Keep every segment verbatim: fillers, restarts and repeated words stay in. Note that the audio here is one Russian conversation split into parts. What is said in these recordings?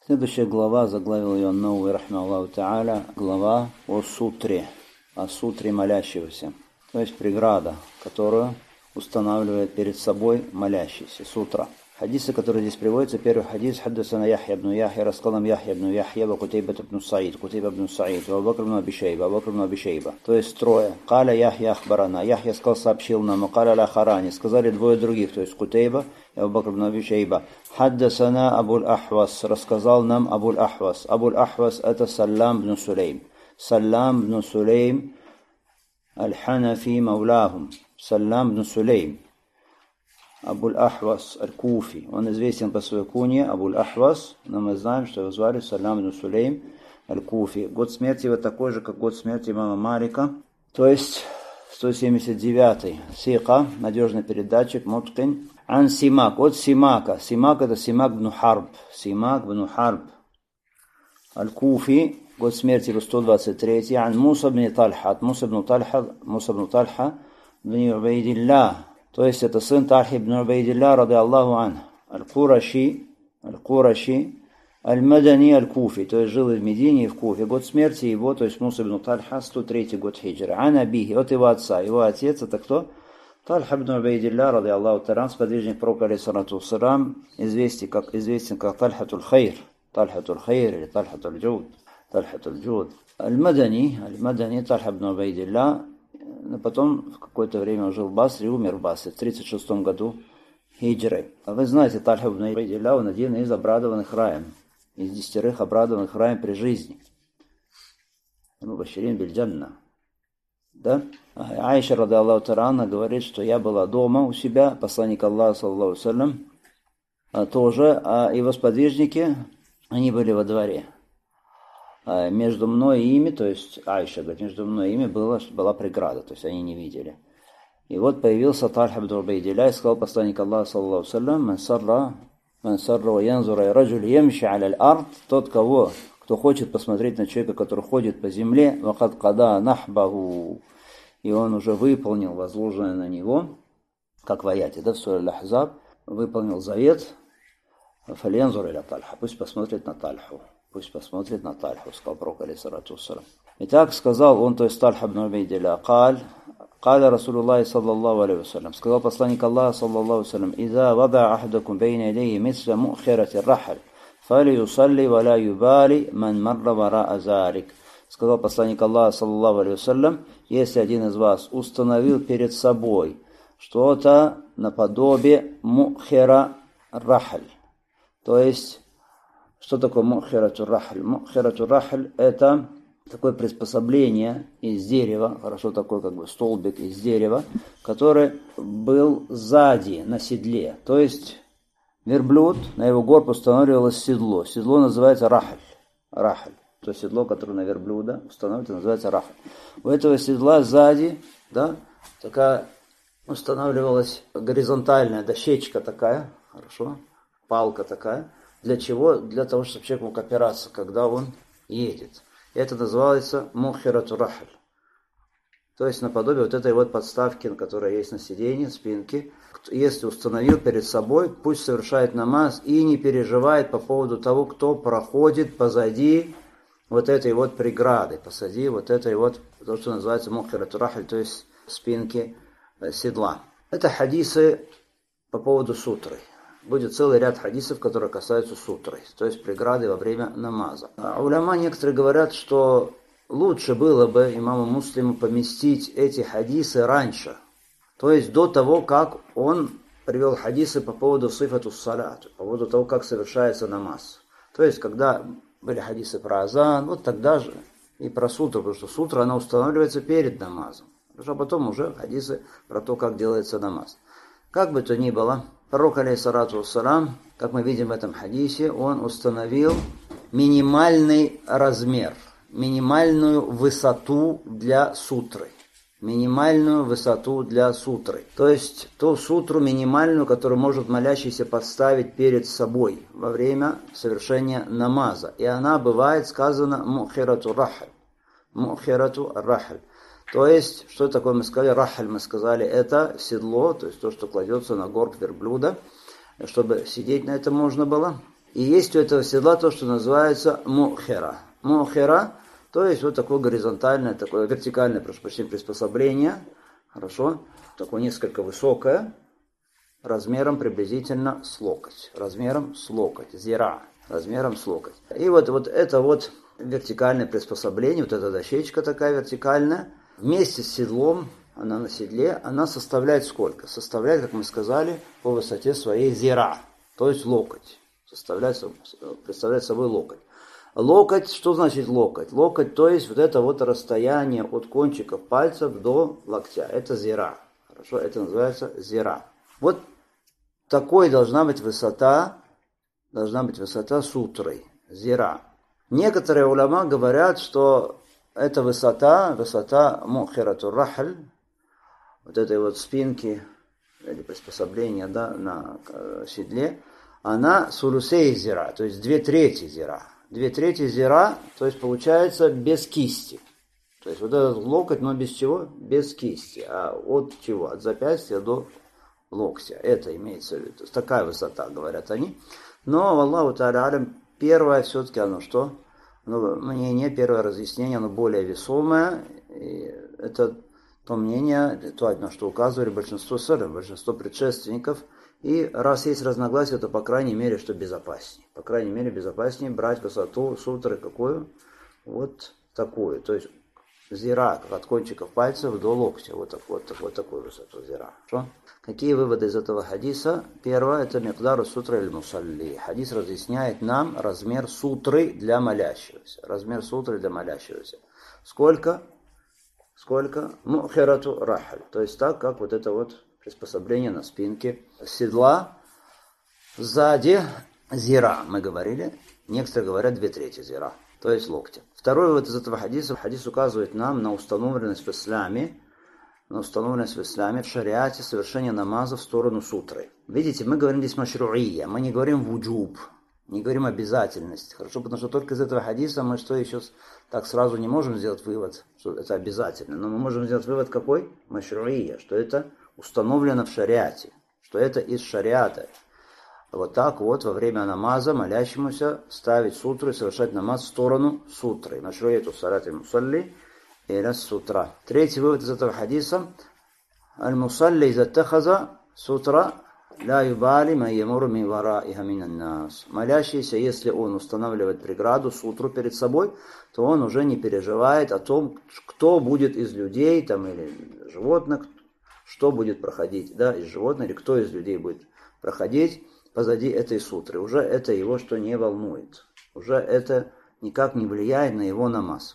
Следующая глава, заглавил ее Науи рахмаллаху тааля, глава о сутре, о сутре молящегося, то есть преграда, которую устанавливает перед собой молящийся, сутра. Хадисы, которые здесь приводятся, первый хадис: «Хаддасана Яхья ибн Яхья, рассказал нам Яхья ибн Яхья, ва Кутейба ибн Саид, Кутейба ибн Саид, ва Абу Бакр ибн Аби Шейба, Абу Бакр ибн Аби Шейба». То есть трое. «Каля Яхья ахбарана». Яхья сказал, сообщил нам, «Каля ля харани». Сказали двое других, то есть Кутейба и Абу Бакр ибн Аби Шейба. «Хаддасана Абуль Ахвас». Рассказал нам Абуль Ахвас. Абуль Ахвас – это Саллам ибн Сулейм. Саллам ибн Сулейм аль-Ханафи мауляхум. Саллам ибн Сулейм. Абуль Ахвас аль-Куфи. Он известен по своей кунье Абуль Ахвас, но мы знаем, что его звали Саллам ибн Сулейм аль-Куфи. Год смерти его такой же, как год смерти имама Малика, то есть сто семьдесят девятый. Сика, надежный передатчик, муткин. Ан Симак, от Симака. Симак это Симак бн Харб. Симак бн Харб аль-Куфи, год смерти его сто двадцать третий. Ан Муса бн Тальха, от Муса бн Тальха, Муса бн Тальха бн Убайдилля. То есть это сын Тальхи ибн Убайдилля, ради Аллаху ан, аль-Кураши, аль-Кураши, аль-Мадани, аль-Куфи, то есть жил в Медине и в Куфе. Год смерти его, то есть Муса ибн Тальха, сто третий год хиджры. Ан Абихи, от его отца. Его отец это кто? Тальха ибн Убайдилля, ради Аллаху таран, сподвижник пророка, алейхиссалату вассалам, известен как, известен как Тальхатуль Хайр, Тальхатуль Хайр или Тальхатуль Джуд, Тальхатуль Джуд. Аль-Мадани, Аль-Мадани, Тальха ибн Убайдилля. Но потом в какое-то время он жил в Басре и умер в Басре в тридцать шестом году хиджры. А вы знаете, Тальха ибн Убайдилля, он один из обрадованных раем, из десятерых обрадованных раем при жизни. Ну, Баширин биль-Джанна. Да? Аиша, ради Аллаху та'ала, говорит, что я была дома у себя, посланник Аллаха, саллаллаху алейхи ва саллям, а тоже, а его сподвижники, они были во дворе. Между мной и ими, то есть Айша говорит, между мной и ими была, была преграда, то есть они не видели. И вот появился Тальха ибн Убайдилля и сказал посланник Аллаха, саллаллаху алейхи ва саллям, «Ман сарра, ман сарра ва янзура раджуль ямши аля аль-ард», тот, кого, кто хочет посмотреть на человека, который ходит по земле, вакад када нахбаху, и он уже выполнил возложенное на него, как в аяте, да, в суре Аль-Ахзаб, выполнил завет, фальянзур иля Тальха, пусть посмотрит на Тальху. Пусть посмотрит на Тальху, сказал пророк, алейхиссалату вассалам. Итак, сказал он, то есть Тальха ибн Убайдилля, «Каль, каля Расулуллахи саллаллаху алейхи вассалям», сказал посланник Аллаха, саллаллаху алейхи вассалям, «Иза вада ахадакум бейна ядейхи мисля муххирати рахаль, фали юсалли валя юбали ман марра вара'a залик». Сказал посланник Аллаха, саллаллаху алейхи вассалям, если один из вас установил перед собой что-то наподобие муххира рахаль, то есть что такое муххирату рахль? Муххирату рахль – это такое приспособление из дерева, хорошо такой как бы столбик из дерева, который был сзади на седле. То есть верблюд, на его горб устанавливалось седло. Седло называется рахль. Рахль. То седло, которое на верблюда устанавливается, называется рахль. У этого седла сзади, да, такая устанавливалась горизонтальная дощечка такая, хорошо, палка такая. Для чего? Для того, чтобы человек мог опираться, когда он едет. Это называется муххирату рахль. То есть наподобие вот этой вот подставки, которая есть на сиденье, спинке. Если установил перед собой, пусть совершает намаз и не переживает по поводу того, кто проходит позади вот этой вот преграды, позади вот этой вот, то, что называется муххирату рахль, то есть спинки седла. Это хадисы по поводу сутры. Будет целый ряд хадисов, которые касаются сутры, то есть преграды во время намаза. А уляма некоторые говорят, что лучше было бы имаму Муслиму поместить эти хадисы раньше, то есть до того, как он привел хадисы по поводу сифату салат, по поводу того, как совершается намаз. То есть, когда были хадисы про азан, вот тогда же и про сутру, потому что сутра, она устанавливается перед намазом, а потом уже хадисы про то, как делается намаз. Как бы то ни было, пророк, алейхиссалату вассалам, как мы видим в этом хадисе, он установил минимальный размер, минимальную высоту для сутры. Минимальную высоту для сутры. То есть ту сутру минимальную, которую может молящийся поставить перед собой во время совершения намаза. И она бывает сказана муххирату рахль. Муххирату рахль. То есть, что такое мы сказали? Рахаль мы сказали, это седло, то есть то, что кладется на горб верблюда, чтобы сидеть на этом можно было. И есть у этого седла то, что называется мухера. Мухера, то есть вот такое горизонтальное, такое вертикальное, прошу прощения, приспособление. Хорошо. Такое несколько высокое, размером приблизительно с локоть. Размером с локоть. Зира. Размером с локоть. И вот, вот это вот вертикальное приспособление, вот эта дощечка такая вертикальная, вместе с седлом, она на седле, она составляет сколько? Составляет, как мы сказали, по высоте своей зира, то есть локоть. Составляет, представляет собой локоть. Локоть, что значит локоть? Локоть, то есть вот это вот расстояние от кончиков пальцев до локтя. Это зира. Хорошо, это называется зира. Вот такой должна быть высота, должна быть высота сутры, зира. Некоторые уляма говорят, что эта высота, высота мухиратур рахль, вот этой вот спинки или приспособления, да, на седле, она сулусей зира, то есть две трети зира. Две трети зира, то есть получается без кисти. То есть вот этот локоть, но без чего? Без кисти. А от чего? От запястья до локтя. Это имеется в виду. Такая высота, говорят они. Но, Аллаху та'аля алям, первое все-таки оно что? Ну, мнение, первое разъяснение, оно более весомое. И это то мнение, то, на что указывали большинство салям, большинство предшественников. И раз есть разногласия, то, по крайней мере, что безопаснее. По крайней мере, безопаснее брать высоту сутры какую? Вот такую. То есть зира от кончиков пальцев до локтя. Вот, так, вот, так, вот такую высоту зира. Что? Какие выводы из этого хадиса? Первое, это микдару сутры аль-мусалли. Хадис разъясняет нам размер сутры для молящегося. Размер сутры для молящегося. Сколько? Сколько? Мухирату рахаль. То есть так, как вот это вот приспособление на спинке седла. Сзади зира, мы говорили. Некоторые говорят две трети зира, то есть локтя. Второй вывод из этого хадиса. Хадис указывает нам на установленность в исламе, на установленность в исламе, в шариате совершения намаза в сторону сутры. Видите, мы говорим здесь машруия, мы не говорим вуджуб, не говорим обязательность. Хорошо, потому что только из этого хадиса мы что еще так сразу не можем сделать вывод, что это обязательно. Но мы можем сделать вывод какой? Машруия, что это установлено в шариате, что это из шариата. Вот так вот во время намаза молящемуся ставить сутру и совершать намаз в сторону сутры. Машруияту салати мусалли или сутра. Третий вывод из этого хадиса. Аль-мусалли иза тахаза сутра ла юбали ма ямуру мин вараиха минан нас. Молящийся, если он устанавливает преграду, сутру перед собой, то он уже не переживает о том, кто будет из людей там, или животных, что будет проходить, да, из животных, или кто из людей будет проходить позади этой сутры. Уже это его что не волнует. Уже это никак не влияет на его намаз.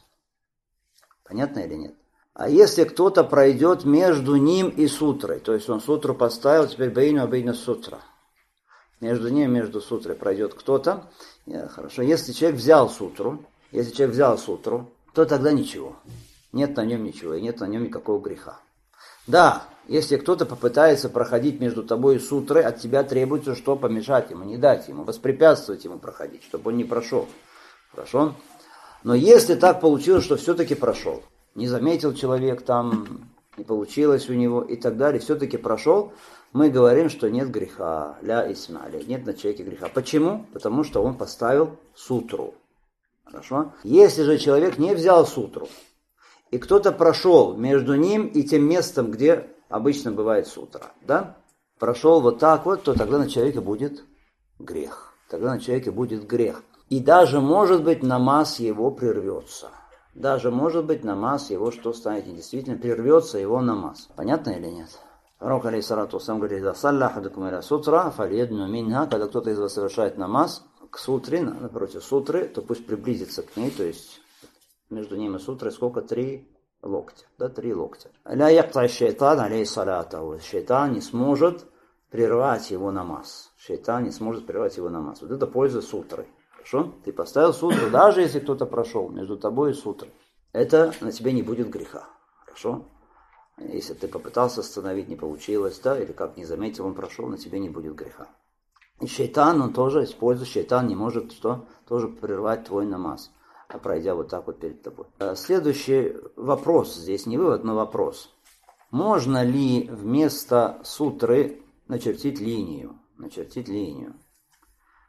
Понятно или нет? А если кто-то пройдет между ним и сутрой, то есть он сутру поставил, теперь бейну абейну сутра. Между ним и между сутрой пройдет кто-то. Хорошо. Если человек взял сутру, если человек взял сутру, то тогда ничего. Нет на нем ничего, и нет на нем никакого греха. Да, если кто-то попытается проходить между тобой и сутрой, от тебя требуется что? Помешать ему, не дать ему, воспрепятствовать ему проходить, чтобы он не прошел. Хорошо? Но если так получилось, что все-таки прошел, не заметил человек там, не получилось у него и так далее, все-таки прошел, мы говорим, что нет греха, ля исмали, нет на человеке греха. Почему? Потому что он поставил сутру. Хорошо? Если же человек не взял сутру, и кто-то прошел между ним и тем местом, где обычно бывает сутра, да, прошел вот так вот, то тогда на человеке будет грех. Тогда на человеке будет грех. И даже, может быть, намаз его прервется. Даже, может быть, намаз его, что станет недействительным, прервется его намаз. Понятно или нет? Пророк, алейхиссалату вассалям, говорит: «Салляхадакум иля сутра, фалиедну минха». Когда кто-то из вас совершает намаз к сутре, напротив сутры, то пусть приблизится к ней, то есть между ним и сутрой сколько? Три локтя. Да, три локтя. «Ля якта шайтан алейхиссалату». Шайтан не сможет прервать его намаз. Шайтан не сможет прервать его намаз. Вот это польза сутры. Хорошо? Ты поставил сутру, даже если кто-то прошел между тобой и сутрой. Это на тебе не будет греха. Хорошо? Если ты попытался остановить, не получилось, да, или как не заметил, он прошел, на тебе не будет греха. И шайтан, он тоже использует, шайтан не может что? Тоже прервать твой намаз, пройдя вот так вот перед тобой. Следующий вопрос, здесь не вывод, но вопрос. Можно ли вместо сутры начертить линию? Начертить линию.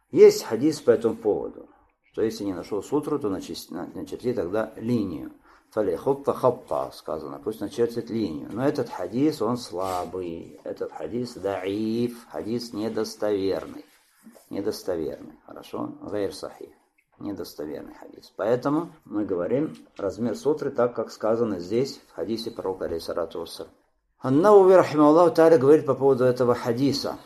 Есть хадис по этому поводу, что если не нашел сутру, то начерти тогда линию. Фалихутта хатта сказано, пусть начертит линию. Но этот хадис, он слабый. Этот хадис даиф, хадис недостоверный. Недостоверный, хорошо? Гайр сахих. Недостоверный хадис. Поэтому мы говорим размер сутры так, как сказано здесь, в хадисе пророка алейхиссалату вассалям. Ан-Навави рахимахуллаху тааля говорит по поводу этого хадиса.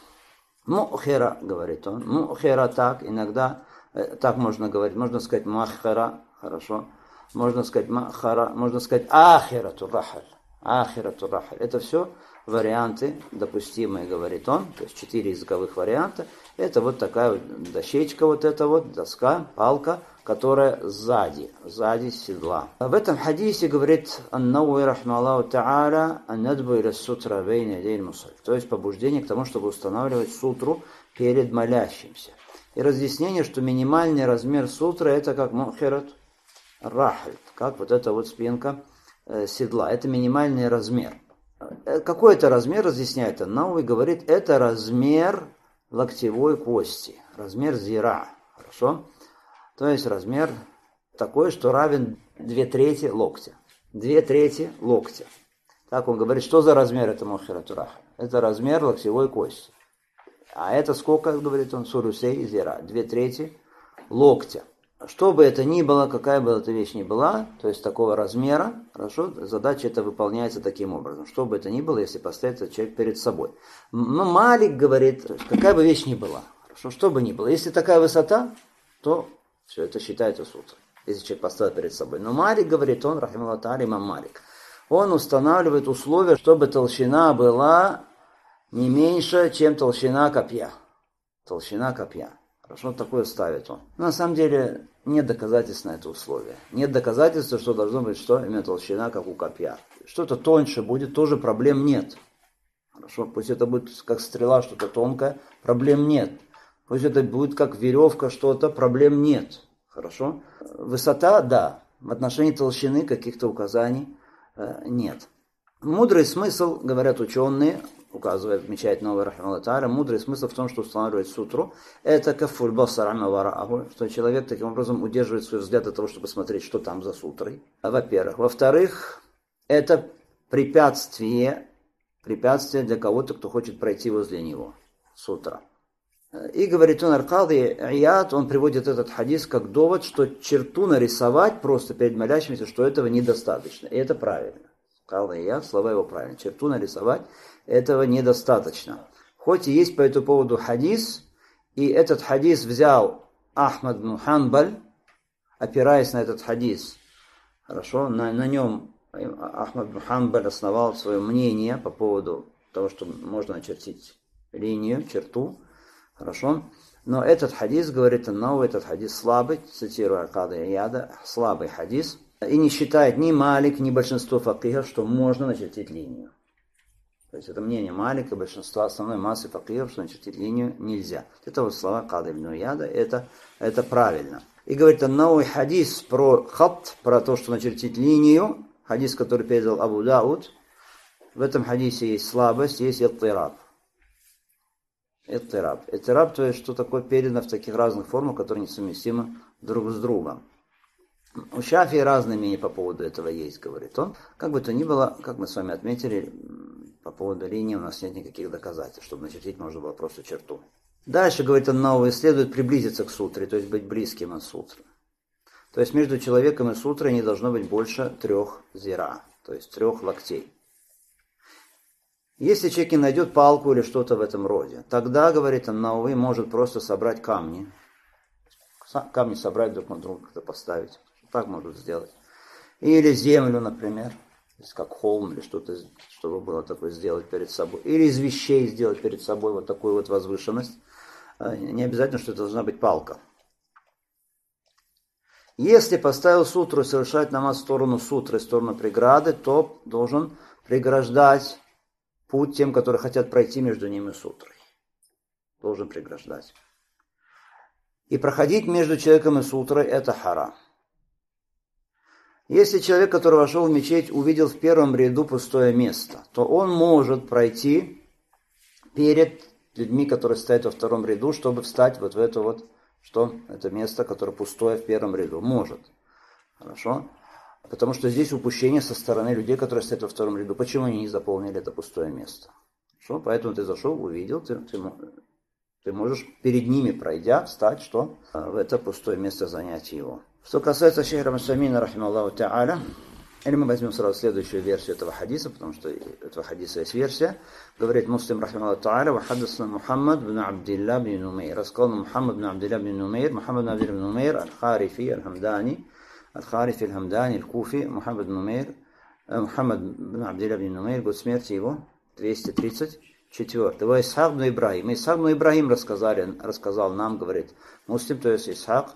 Мухира, говорит он. Мухира так, иногда так можно говорить. Можно сказать махара, хорошо? Можно сказать махара, можно сказать ахирату рахаль. Ахирату рахаль. Это все варианты допустимые, говорит он. То есть четыре языковых варианта. Это вот такая вот дощечка, вот эта вот доска, палка, которая сзади, сзади седла. В этом хадисе говорит Ан-Навави рахимахуллаху тааля ан-надбу иля сутра бейна ядей мусалли. То есть побуждение к тому, чтобы устанавливать сутру перед молящимся. И разъяснение, что минимальный размер сутры это как мухират рахаль, как вот эта вот спинка э, седла. Это минимальный размер. Какой это размер, разъясняет Ан-Навави, говорит, это размер локтевой кости, размер зира, хорошо? То есть размер такой, что равен две трети локтя. Две трети локтя. Так он говорит, что за размер это мухират рахаль? Это размер локтевой кости. А это сколько, говорит он, сурусей зира, две трети локтя. Что бы это ни было, какая бы эта вещь ни была, то есть такого размера, хорошо, задача эта выполняется таким образом. Что бы это ни было, если поставить этот человек перед собой. Но Малик говорит, какая бы вещь ни была, хорошо, что бы ни было. Если такая высота, то все это считается сутрой, если человек поставил перед собой. Но Малик говорит, он, рахимахуллаху тааля, имам Малик, он устанавливает условия, чтобы толщина была не меньше, чем толщина копья. Толщина копья. Хорошо, такое ставит он. Но на самом деле нет доказательств на это условие. Нет доказательства, что должно быть что? Именно толщина, как у копья. Что-то тоньше будет, тоже проблем нет. Хорошо, пусть это будет как стрела, что-то тонкое, проблем нет. Пусть это будет как веревка, что-то, проблем нет. Хорошо? Высота, да. В отношении толщины каких-то указаний э, нет. Мудрый смысл, говорят ученые, указывает, отмечает Навави рахимахуллаху тааля, мудрый смысл в том, что устанавливать сутру, это кафуль басар ан ма варааху, что человек таким образом удерживает свой взгляд от того, чтобы смотреть, что там за сутрой. Во-первых. Во-вторых, это препятствие, препятствие для кого-то, кто хочет пройти возле него. Сутра. И говорит он, Ар-Кади Ияд, он приводит этот хадис как довод, что черту нарисовать просто перед молящимся, что этого недостаточно. И это правильно. Кади Ияд, слова его правильно. Черту нарисовать этого недостаточно. Хоть и есть по этому поводу хадис, и этот хадис взял Ахмад бин Ханбаль, опираясь на этот хадис. Хорошо, на, на нем Ахмад бин Ханбаль основал свое мнение по поводу того, что можно очертить линию, черту. Хорошо. Но этот хадис, говорит Ан-Навави, этот хадис слабый, цитирую Ар-Кади Ияда, слабый хадис. И не считает ни Малик, ни большинство факихов, что можно начертить линию. То есть это мнение Малика, большинства основной массы факихов, что начертить линию нельзя. Это вот слова Кади ибн Ияда, это, это правильно. И говорит Ан-Навави хадис про хат, про то, что начертить линию, хадис, который передал Абу Дауд, в этом хадисе есть слабость, есть иттираб. Иттираб. Иттираб, то есть что такое передано в таких разных формах, которые несовместимы друг с другом. У Шафии разные мнения по поводу этого есть, говорит он. Как бы то ни было, как мы с вами отметили, по поводу линии у нас нет никаких доказательств, чтобы начертить можно было просто черту. Дальше, говорит Ан-Навави, следует приблизиться к сутре, то есть быть близким от сутры. То есть между человеком и сутрой не должно быть больше трех зира, то есть трех локтей. Если человек не найдет палку или что-то в этом роде, тогда, говорит Ан-Навави, может просто собрать камни. Камни собрать друг на друга, как-то поставить. Так может сделать. Или землю, например. То есть как холм или что-то, чтобы было такое сделать перед собой. Или из вещей сделать перед собой вот такую вот возвышенность. Не обязательно, что это должна быть палка. Если поставил сутру и совершать намаз в сторону сутры, в сторону преграды, то должен преграждать путь тем, которые хотят пройти между ним и сутрой. Должен преграждать. И проходить между человеком и сутрой – это харам. Если человек, который вошел в мечеть, увидел в первом ряду пустое место, то он может пройти перед людьми, которые стоят во втором ряду, чтобы встать вот в это вот, что это место, которое пустое в первом ряду. Может. Хорошо? Потому что здесь упущение со стороны людей, которые стоят во втором ряду. Почему они не заполнили это пустое место? Хорошо? Поэтому ты зашел, увидел, ты, ты, ты можешь перед ними, пройдя, встать, что? В это пустое место занять его. Что касается шейха Мусамина, рахималлаху та'аля, или мы возьмем сразу следующую версию этого хадиса, потому что этого хадиса есть версия. Говорит Муслим, рахималлаху та'аля, вахаддасна Мухаммад бн Абдилла бн Нумейр. Рассказал Мухаммад бн Абдилла бн Нумейр, Мухаммад бн Абдилла бн Нумейр, аль-Харифи, аль-Хамдани, аль-Харифи, аль-Хамдани, аль-Куфи, Мухаммад бн Нумейр, Мухаммад бн Абдилла бн Нумейр, год смерти его, двести тридцать четвёртый. Его Исхак бн Ибрахим. Исхак бн Ибрахим рассказали, рассказал нам, говорит Муслим, то есть Исхак,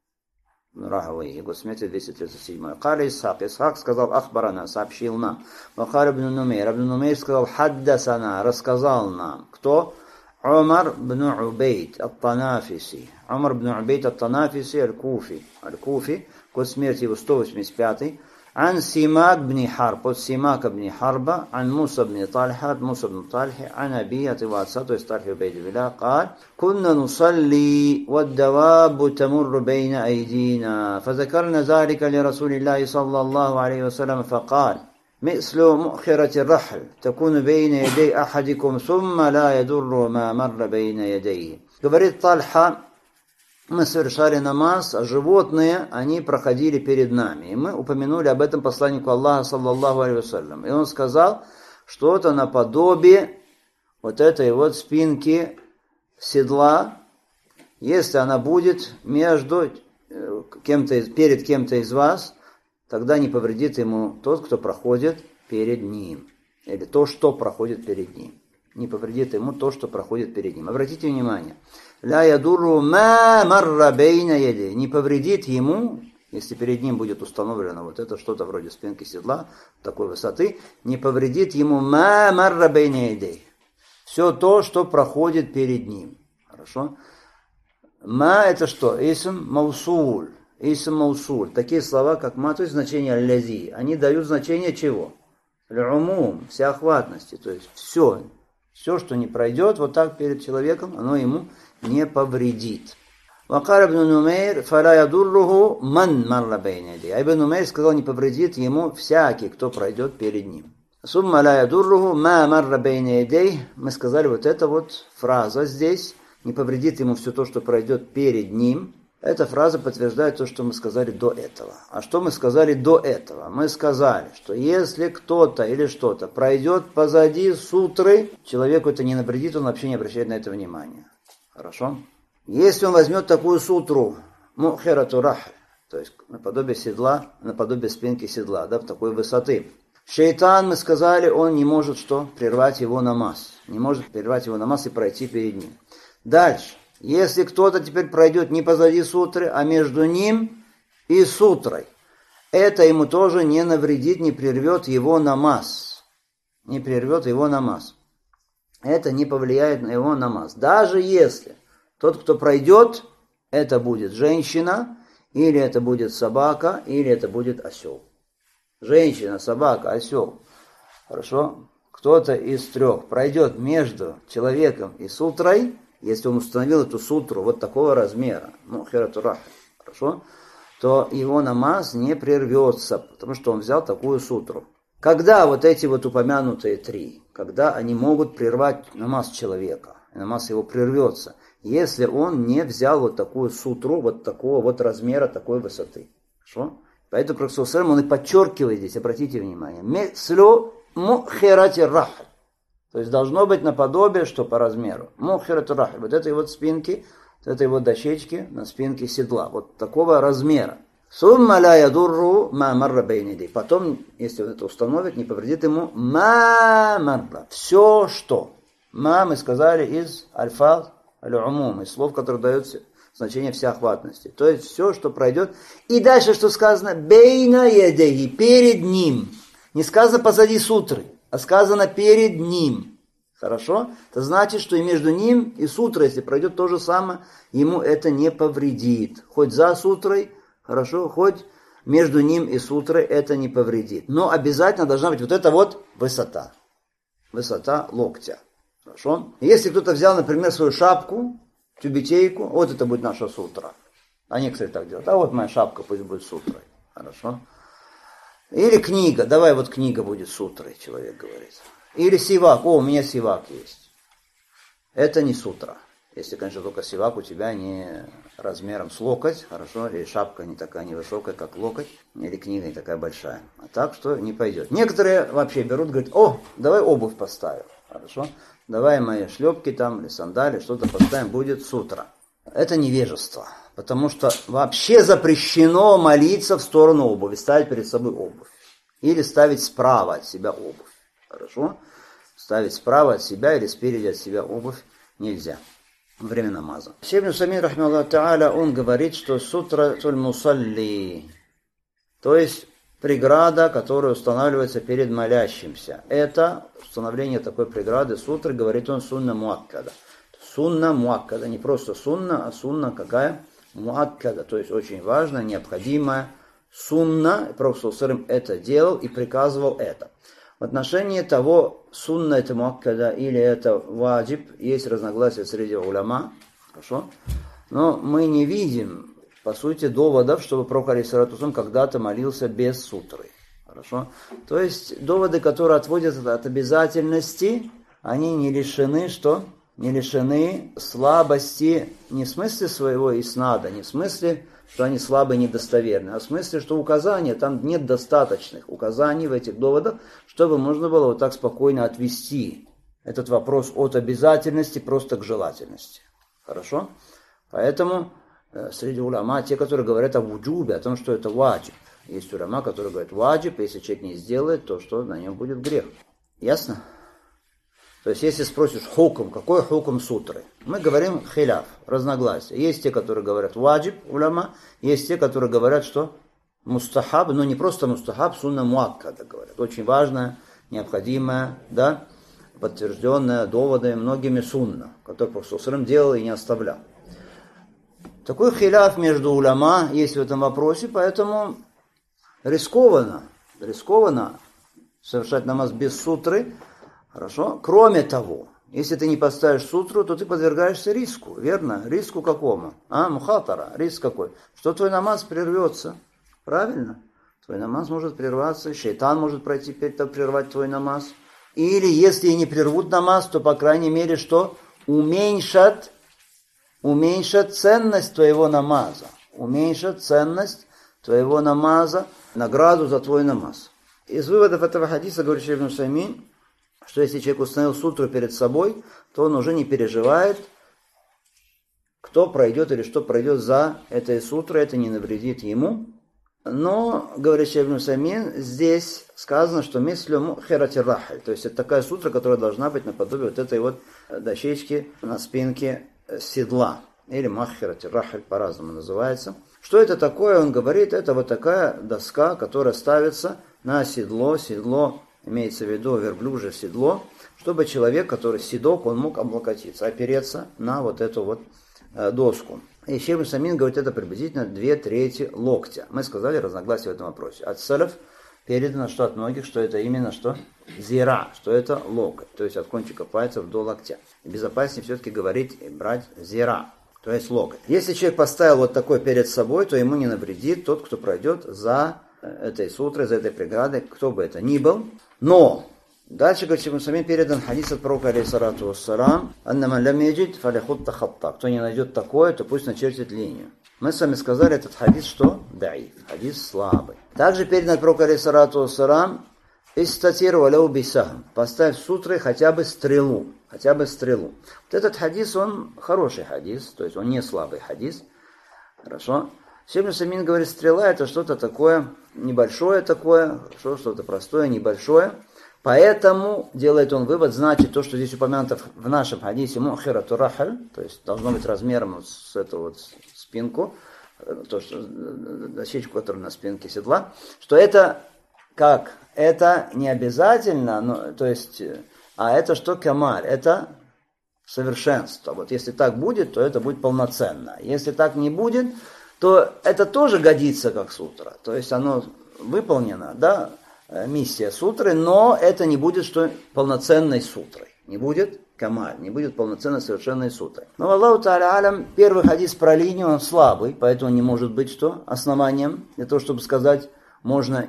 Рахавай, год смерти двести тридцать седьмой. Кали Исхак. Исхак сказал Ахбарана, сообщил нам. Вахар ибн Нумейр. Ибн Нумейр сказал Хаддасана, рассказал нам. Кто? Умар бн Убейд ат-Танафиси. Умар бн Убейд ат-Танафиси аль-Куфи. Аль-Куфи, год смерти его сто восемьдесят пятый. عن سماك بن حرب سماك بن حرب عن موسى بن طلحة موسى بن طلحة عن أبيه واتساط ويسترحي بيد الله قال كنا نصلي والدواب تمر بين أيدينا فذكرنا ذلك لرسول الله صلى الله عليه وسلم فقال مثل مؤخرة الرحل تكون بين يدي أحدكم ثم لا يضر ما مر بين يديه. Говорит Тальха, мы совершали намаз, а животные, они проходили перед нами. И мы упомянули об этом посланнику Аллаха, саллаллаху алейхи вассалям. И он сказал, что это наподобие вот этой вот спинки седла, если она будет между кем-то, перед кем-то из вас, тогда не повредит ему тот, кто проходит перед ним. Или то, что проходит перед ним. Не повредит ему то, что проходит перед ним. Обратите внимание. Ля ядурру ма марра бейна яди. Не повредит ему, если перед ним будет установлено вот это что-то вроде спинки седла, такой высоты, не повредит ему ма марра бейна яди. Все то, что проходит перед ним. Хорошо? Ма это что? Исм маусуль. Исм маусуль. Такие слова, как ма, то есть значение лязи. Они дают значение чего? Л'умум, всеохватности. То есть все. Все, что не пройдет вот так перед человеком, оно ему не повредит. Вакар ибн Нумейр, фала ядурруху ман марра бейна яди. А ибн Нумейр сказал, не повредит ему всякий, кто пройдет перед ним. Сумма ла ядурруху ма марра бейна яди. Мы сказали, вот эта вот фраза здесь, не повредит ему все то, что пройдет перед ним. Эта фраза подтверждает то, что мы сказали до этого. А что мы сказали до этого? Мы сказали, что если кто-то или что-то пройдет позади сутры, человеку это не навредит, он вообще не обращает на это внимания. Хорошо? Если он возьмет такую сутру, мухирату рахль, то есть наподобие седла, наподобие спинки седла, да, в такой высоты. Шейтан, мы сказали, он не может что? Прервать его намаз. Не может прервать его намаз и пройти перед ним. Дальше. Если кто-то теперь пройдет не позади сутры, а между ним и сутрой, это ему тоже не навредит, не прервет его намаз. Не прервет его намаз. Это не повлияет на его намаз. Даже если тот, кто пройдет, это будет женщина, или это будет собака, или это будет осел. Женщина, собака, осел. Хорошо? Кто-то из трех пройдет между человеком и сутрой, если он установил эту сутру вот такого размера, ну, хирату рахль, хорошо, то его намаз не прервется, потому что он взял такую сутру. Когда вот эти вот упомянутые три, когда они могут прервать намаз человека, и намаз его прервется, если он не взял вот такую сутру, вот такого вот размера, такой высоты. Хорошо? Поэтому Пророк саллаллаху алейхи ва саллям, он и подчеркивает здесь, обратите внимание, мислю мухирати рахль. То есть должно быть наподобие, что по размеру. Мухирату рахль. Вот этой вот спинки, вот этой вот дощечки на спинке седла. Вот такого размера. Сумма ла ядурру ма марра бейна яди. Потом, если он это установит, не повредит ему ма марра. Все, что. Ма, мы сказали, из альфаз аль-умум, из слов, которые дают значение всеохватности. То есть все, что пройдет. И дальше, что сказано, бейна яди, перед ним. Не сказано позади сутры, а сказано перед ним. Хорошо? Это значит, что и между ним и сутрой, если пройдет то же самое, ему это не повредит. Хоть за сутрой, хорошо, хоть между ним и сутрой это не повредит. Но обязательно должна быть вот эта вот высота. Высота локтя. Хорошо? Если кто-то взял, например, свою шапку, тюбетейку, вот это будет наша сутра. А некоторые так делают. А вот моя шапка пусть будет сутрой. Хорошо? Или книга. Давай вот книга будет сутрой, человек говорит. Или сивак. О, у меня сивак есть. Это не сутра. Если, конечно, только сивак у тебя не размером с локоть, хорошо, или шапка не такая невысокая, как локоть, или книга не такая большая. А так, что не пойдет. Некоторые вообще берут, говорят, о, давай обувь поставим, хорошо, давай мои шлепки там, или сандали, что-то поставим, будет сутра. Это невежество, потому что вообще запрещено молиться в сторону обуви, ставить перед собой обувь. Или ставить справа от себя обувь, хорошо, ставить справа от себя или спереди от себя обувь нельзя. Время намаза. Шейх ибн Усаймин, рахмаллаху тааля, он говорит, что сутра туль мусалли, то есть преграда, которая устанавливается перед молящимся. Это установление такой преграды сутры, говорит он, сунна муаккада. Сунна муаккада, не просто сунна, а сунна какая? Муаккада, то есть очень важная, необходимая сунна. Пророк саллаллаху алейхи ва саллям это делал и приказывал это. В отношении того, сунна это муаккада или это ваджиб, есть разногласия среди уляма, хорошо? Но мы не видим, по сути, доводов, чтобы пророк алейхиссалату вассалям когда-то молился без сутры, хорошо? То есть доводы, которые отводят от обязательности, они не лишены, что? Не лишены слабости, не в смысле своего иснада, не в смысле, что они слабые, недостоверные, а в смысле, что указания, там нет достаточных указаний в этих доводах, чтобы можно было вот так спокойно отвести этот вопрос от обязательности просто к желательности. Хорошо? Поэтому э, среди уляма те, которые говорят о вуджубе, о том, что это ваджиб. Есть уляма, которые говорят ваджиб, если человек не сделает, то что на нем будет грех. Ясно? То есть, если спросишь хукм, какой хукм сутры? Мы говорим хиляф, разногласия. Есть те, которые говорят ваджиб, уляма, есть те, которые говорят, что мустахаб, но не просто мустахаб, сунна муаккада говорят. Очень важная, необходимая, да, подтвержденная доводами многими сунна, которые Пророк саллаллаху алейхи ва саллям делал и не оставлял. Такой хиляф между уляма есть в этом вопросе, поэтому рискованно, рискованно совершать намаз без сутры. Хорошо? Кроме того, если ты не поставишь сутру, то ты подвергаешься риску, верно? Риску какому? А, мухатара. Риск какой? Что твой намаз прервется. Правильно? Твой намаз может прерваться, шайтан может пройти, прервать твой намаз. Или, если и не прервут намаз, то, по крайней мере, что? Уменьшат, уменьшат ценность твоего намаза. Уменьшат ценность твоего намаза, награду за твой намаз. Из выводов этого хадиса, говорит шейх ибн Усаймин, что если человек установил сутру перед собой, то он уже не переживает, кто пройдет или что пройдет за этой сутрой, это не навредит ему. Но, говорит шейх ибн Усаймин, здесь сказано, что мислю херати рахаль, то есть это такая сутра, которая должна быть наподобие вот этой вот дощечки на спинке седла, или маххерати рахаль, по-разному называется. Что это такое, он говорит, это вот такая доска, которая ставится на седло, седло, имеется в виду верблюжье седло, чтобы человек, который седок, он мог облокотиться, опереться на вот эту вот э, доску. И шейх ибн Усаймин говорит, это приблизительно две трети локтя. Мы сказали разногласия в этом вопросе. От салаф передано, что от многих, что это именно что? Зира, что это локоть, то есть от кончика пальцев до локтя. И безопаснее все-таки говорить и брать зира, то есть локоть. Если человек поставил вот такой перед собой, то ему не навредит тот, кто пройдет за этой сутрой, за этой преградой, кто бы это ни был. Но дальше, говорит, шейх ибн Усаймин, передан хадис от пророка, алейхиссалату вассалам, анна лам яджид фаляхутта хатта. Кто не найдет такое, то пусть начертит линию. Мы с вами сказали, этот хадис что? Даиф, хадис слабый. Также передан от пророка, алейхиссалату вассалам, истатир валяу бисахм. Поставь сутрой хотя бы стрелу, хотя бы стрелу. Вот этот хадис, он хороший хадис, то есть он не слабый хадис. Хорошо. Шейх ибн Усаймин говорит, стрела это что-то такое, небольшое такое, хорошо, что-то простое, небольшое. Поэтому делает он вывод, значит, то, что здесь упомянуто в нашем хадисе мухирату рахаль, то есть должно быть размером вот с эту вот спинку, то, что дощечку, которая на спинке седла, что это как? Это не обязательно, но, то есть, а это что камаль, это совершенство. Вот если так будет, то это будет полноценно. Если так не будет, то это тоже годится как сутра. То есть оно выполнено, да, миссия сутры, но это не будет что полноценной сутрой. Не будет камаль, не будет полноценно совершенной сутры. Но Аллаху та'аля алям, первый хадис про линию, он слабый, поэтому не может быть что основанием для того, чтобы сказать, можно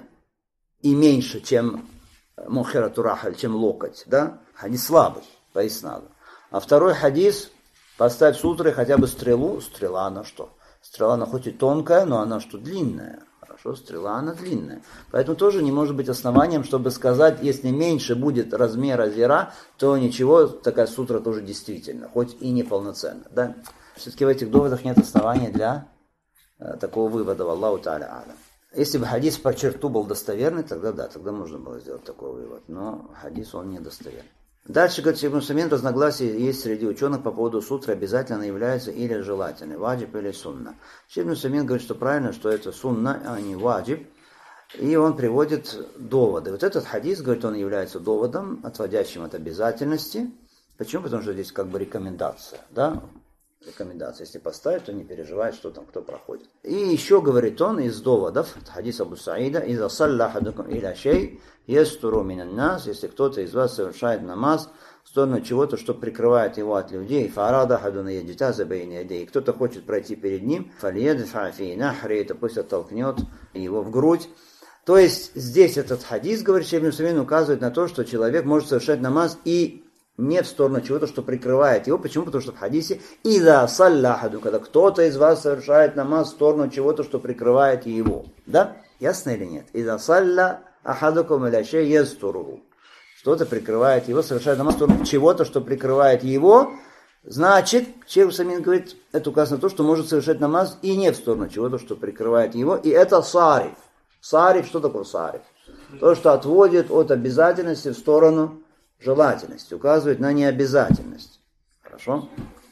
и меньше, чем мухирату рахаль, чем локоть, да? Хадис слабый, по иснаду. А второй хадис, поставь сутры хотя бы стрелу, стрела она что? Стрела она хоть и тонкая, но она что, длинная. Хорошо, стрела она длинная. Поэтому тоже не может быть основанием, чтобы сказать, если меньше будет размера зира, то ничего, такая сутра тоже действительно, хоть и неполноценна. Да? Все-таки в этих доводах нет основания для э, такого вывода. Аллаху та'аля алям. Если бы хадис по черту был достоверный, тогда да, тогда можно было сделать такой вывод. Но хадис он недостоверный. Дальше, говорит, Шейх Ибн Усаймин, разногласия есть среди ученых по поводу сутры, обязательно она является или желательной, ваджиб или сунна. Шейх Ибн Усаймин говорит, что правильно, что это сунна, а не ваджиб, и он приводит доводы. Вот этот хадис, говорит, он является доводом, отводящим от обязательности. Почему? Потому что здесь как бы рекомендация, да? Рекомендация. Если поставить, то не переживай, что там кто проходит. И еще, говорит он, из доводов, хадис Абу Саида, «Иза салля хадукум иля шей, естуру минан нас», если кто-то из вас совершает намаз в сторону чего-то, что прикрывает его от людей, «Фарада хадуна едита забейни едей», кто-то хочет пройти перед ним, «Фальедфа фи нахри», то пусть оттолкнет его в грудь. То есть, здесь этот хадис, говорит Шейх Ибн Усаймин, указывает на то, что человек может совершать намаз и не в сторону чего-то, что прикрывает его. Почему? Потому что в хадисе «Иза салляхаду», когда кто-то из вас совершает намаз в сторону чего-то, что прикрывает его. Да? Ясно или нет? «Иза салля ахадукум иля шей естуру». Что-то прикрывает его, совершает намаз в сторону чего-то, что прикрывает его. Значит, Шейх Усаймин говорит, это указано на то, что может совершать намаз и не в сторону чего-то, что прикрывает его. И это сариф. Сариф, что такое сариф? То, что отводит от обязательности в сторону желательность, указывает на необязательность. Хорошо?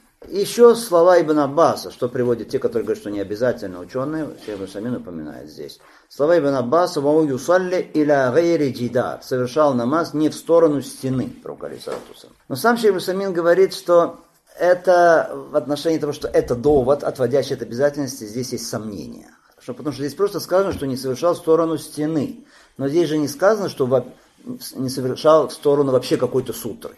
Еще слова Ибн Аббаса, что приводят те, которые говорят, что не обязательно ученые, Шейх Ибн Усаймин упоминает здесь. Слова Ибн Аббаса, «Вау юсалли иля гайри джидар», совершал намаз не в сторону стены, пророк алейхиссалату. Но сам Шейх Ибн Усаймин говорит, что это в отношении того, что это довод, отводящий от обязательности, здесь есть сомнения. Хорошо? Потому что здесь просто сказано, что не совершал в сторону стены. Но здесь же не сказано, что не совершал в сторону вообще какой-то сутры.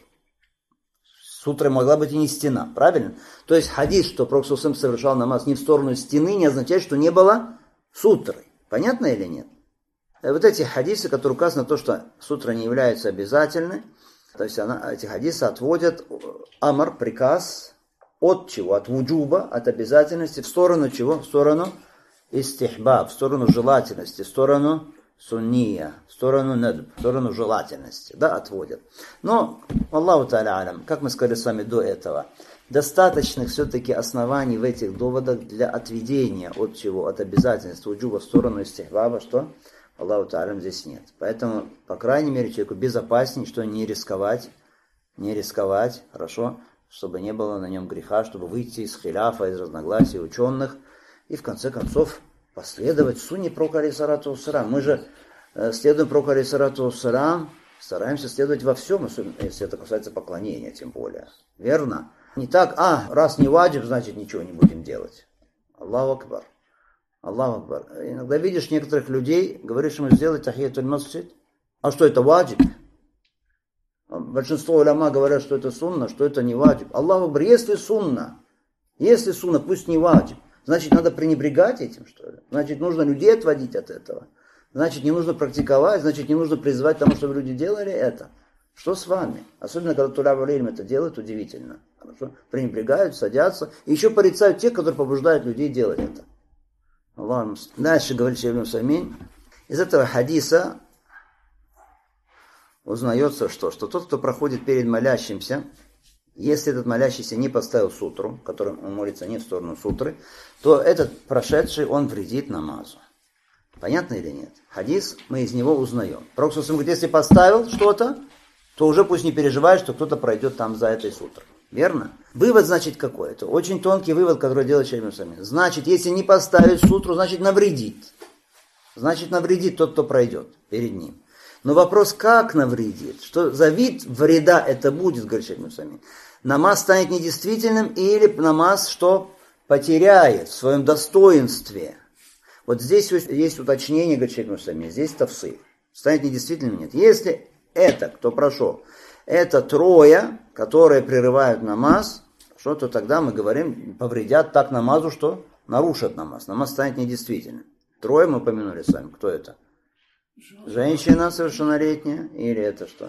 Сутра могла быть и не стена, правильно? То есть хадис, что Пророк саллаллаху алейхи ва саллям совершал намаз не в сторону стены, не означает, что не было сутры. Понятно или нет? И вот эти хадисы, которые указаны на то, что сутра не является обязательной, то есть она, эти хадисы отводят амар, приказ, от чего? От вуджуба, от обязательности, в сторону чего? В сторону истихбаб, в сторону желательности, в сторону сунния, в сторону надб, в сторону желательности, да, отводят. Но, Аллаху та'аля алям, как мы сказали с вами до этого, достаточных все-таки оснований в этих доводах для отведения от чего? От обязательства уджуба в сторону истихбаба, что Аллаху та'аля алям здесь нет. Поэтому, по крайней мере, человеку безопаснее, что не рисковать, не рисковать, хорошо, чтобы не было на нем греха, чтобы выйти из хиляфа, из разногласий ученых, и в конце концов последовать сунне пророка алейхиссалату вассалям. Мы же э, следуем пророку алейхиссалату вассалям, стараемся следовать во всем, особенно если это касается поклонения, тем более. Верно? Не так, а, раз не ваджиб, значит ничего не будем делать. Аллаху акбар. Аллаху акбар. Иногда видишь некоторых людей, говоришь ему сделать тахиятуль масджид. А что это ваджиб? Большинство уляма говорят, что это сунна, что это не ваджиб. Аллаху акбар, если сунна, если сунна, пусть не ваджиб. Значит, надо пренебрегать этим, что ли? Значит, нужно людей отводить от этого. Значит, не нужно практиковать, значит, не нужно призывать к тому, чтобы люди делали это. Что с вами? Особенно, когда туля валейм это делают, удивительно. Хорошо? Пренебрегают, садятся. И еще порицают тех, которые побуждают людей делать это. Аллах. Дальше говорит Шейх Ибн Усаймин. Из этого хадиса узнается, что, что тот, кто проходит перед молящимся, если этот молящийся не поставил сутру, которым он молится не в сторону сутры, то этот прошедший, он вредит намазу. Понятно или нет? Хадис, мы из него узнаем. Пророк саллаллаху алейхи ва саллям говорит, если поставил что-то, то уже пусть не переживает, что кто-то пройдет там за этой сутрой. Верно? Вывод, значит, какой? Это очень тонкий вывод, который делает Шейх Ибн Усаймин. Значит, если не поставить сутру, значит, навредит. Значит, навредит тот, кто пройдет перед ним. Но вопрос, как навредит? Что за вид вреда это будет, говорит Шейх Ибн Усаймин? Намаз станет недействительным или намаз, что потеряет в своем достоинстве. Вот здесь есть уточнение, говорит Шейх Ибн Усаймин, здесь тавсир. Станет недействительным или нет. Если это, кто прошел, это трое, которые прерывают намаз, что то тогда мы говорим, повредят так намазу, что нарушат намаз. Намаз станет недействительным. Трое мы упомянули с вами. Кто это? Женщина совершеннолетняя, или это что?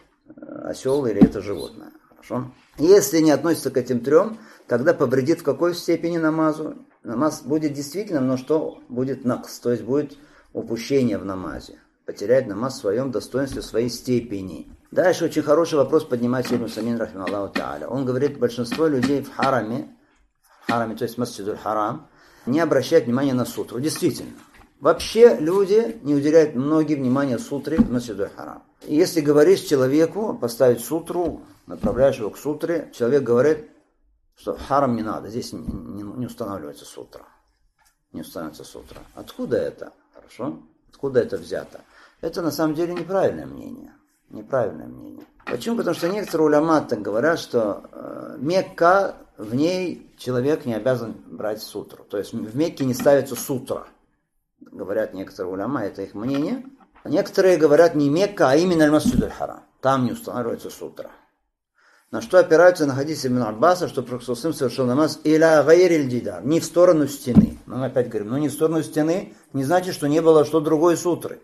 Осел, или это животное. Хорошо? Если не относится к этим трем, тогда повредит в какой степени намазу? Намаз будет действительным, но что? Будет накс, то есть будет упущение в намазе. Потеряет намаз в своем достоинстве, в своей степени. Дальше очень хороший вопрос поднимает Шейх Усаймин, рахималлаху тааля. Он говорит, большинство людей в хараме, в хараме, то есть масджидуль харам, не обращают внимания на сутру. Действительно. Вообще люди не уделяют многие внимания сутре в масджидуль харам. И если говоришь человеку поставить сутру, направляешь его к сутре, человек говорит, что в харам не надо, здесь не, не, не устанавливается сутра. Не устанавливается сутра. Откуда это? Хорошо? Откуда это взято? Это на самом деле неправильное мнение. Неправильное мнение. Почему? Потому что некоторые уляма так говорят, что э, Мекка, в ней человек не обязан брать сутру. То есть в Мекке не ставится сутра. Говорят некоторые уляма, это их мнение. Некоторые говорят не Мекка, а именно Аль-Масджидуль Харам. Там не устанавливается сутра. На что опираются на хадис Ибн Аббаса, что Пророк совершил намаз «Иля гайриль дидар», не в сторону стены. Мы опять говорим, ну не в сторону стены, не значит, что не было что другой сутры.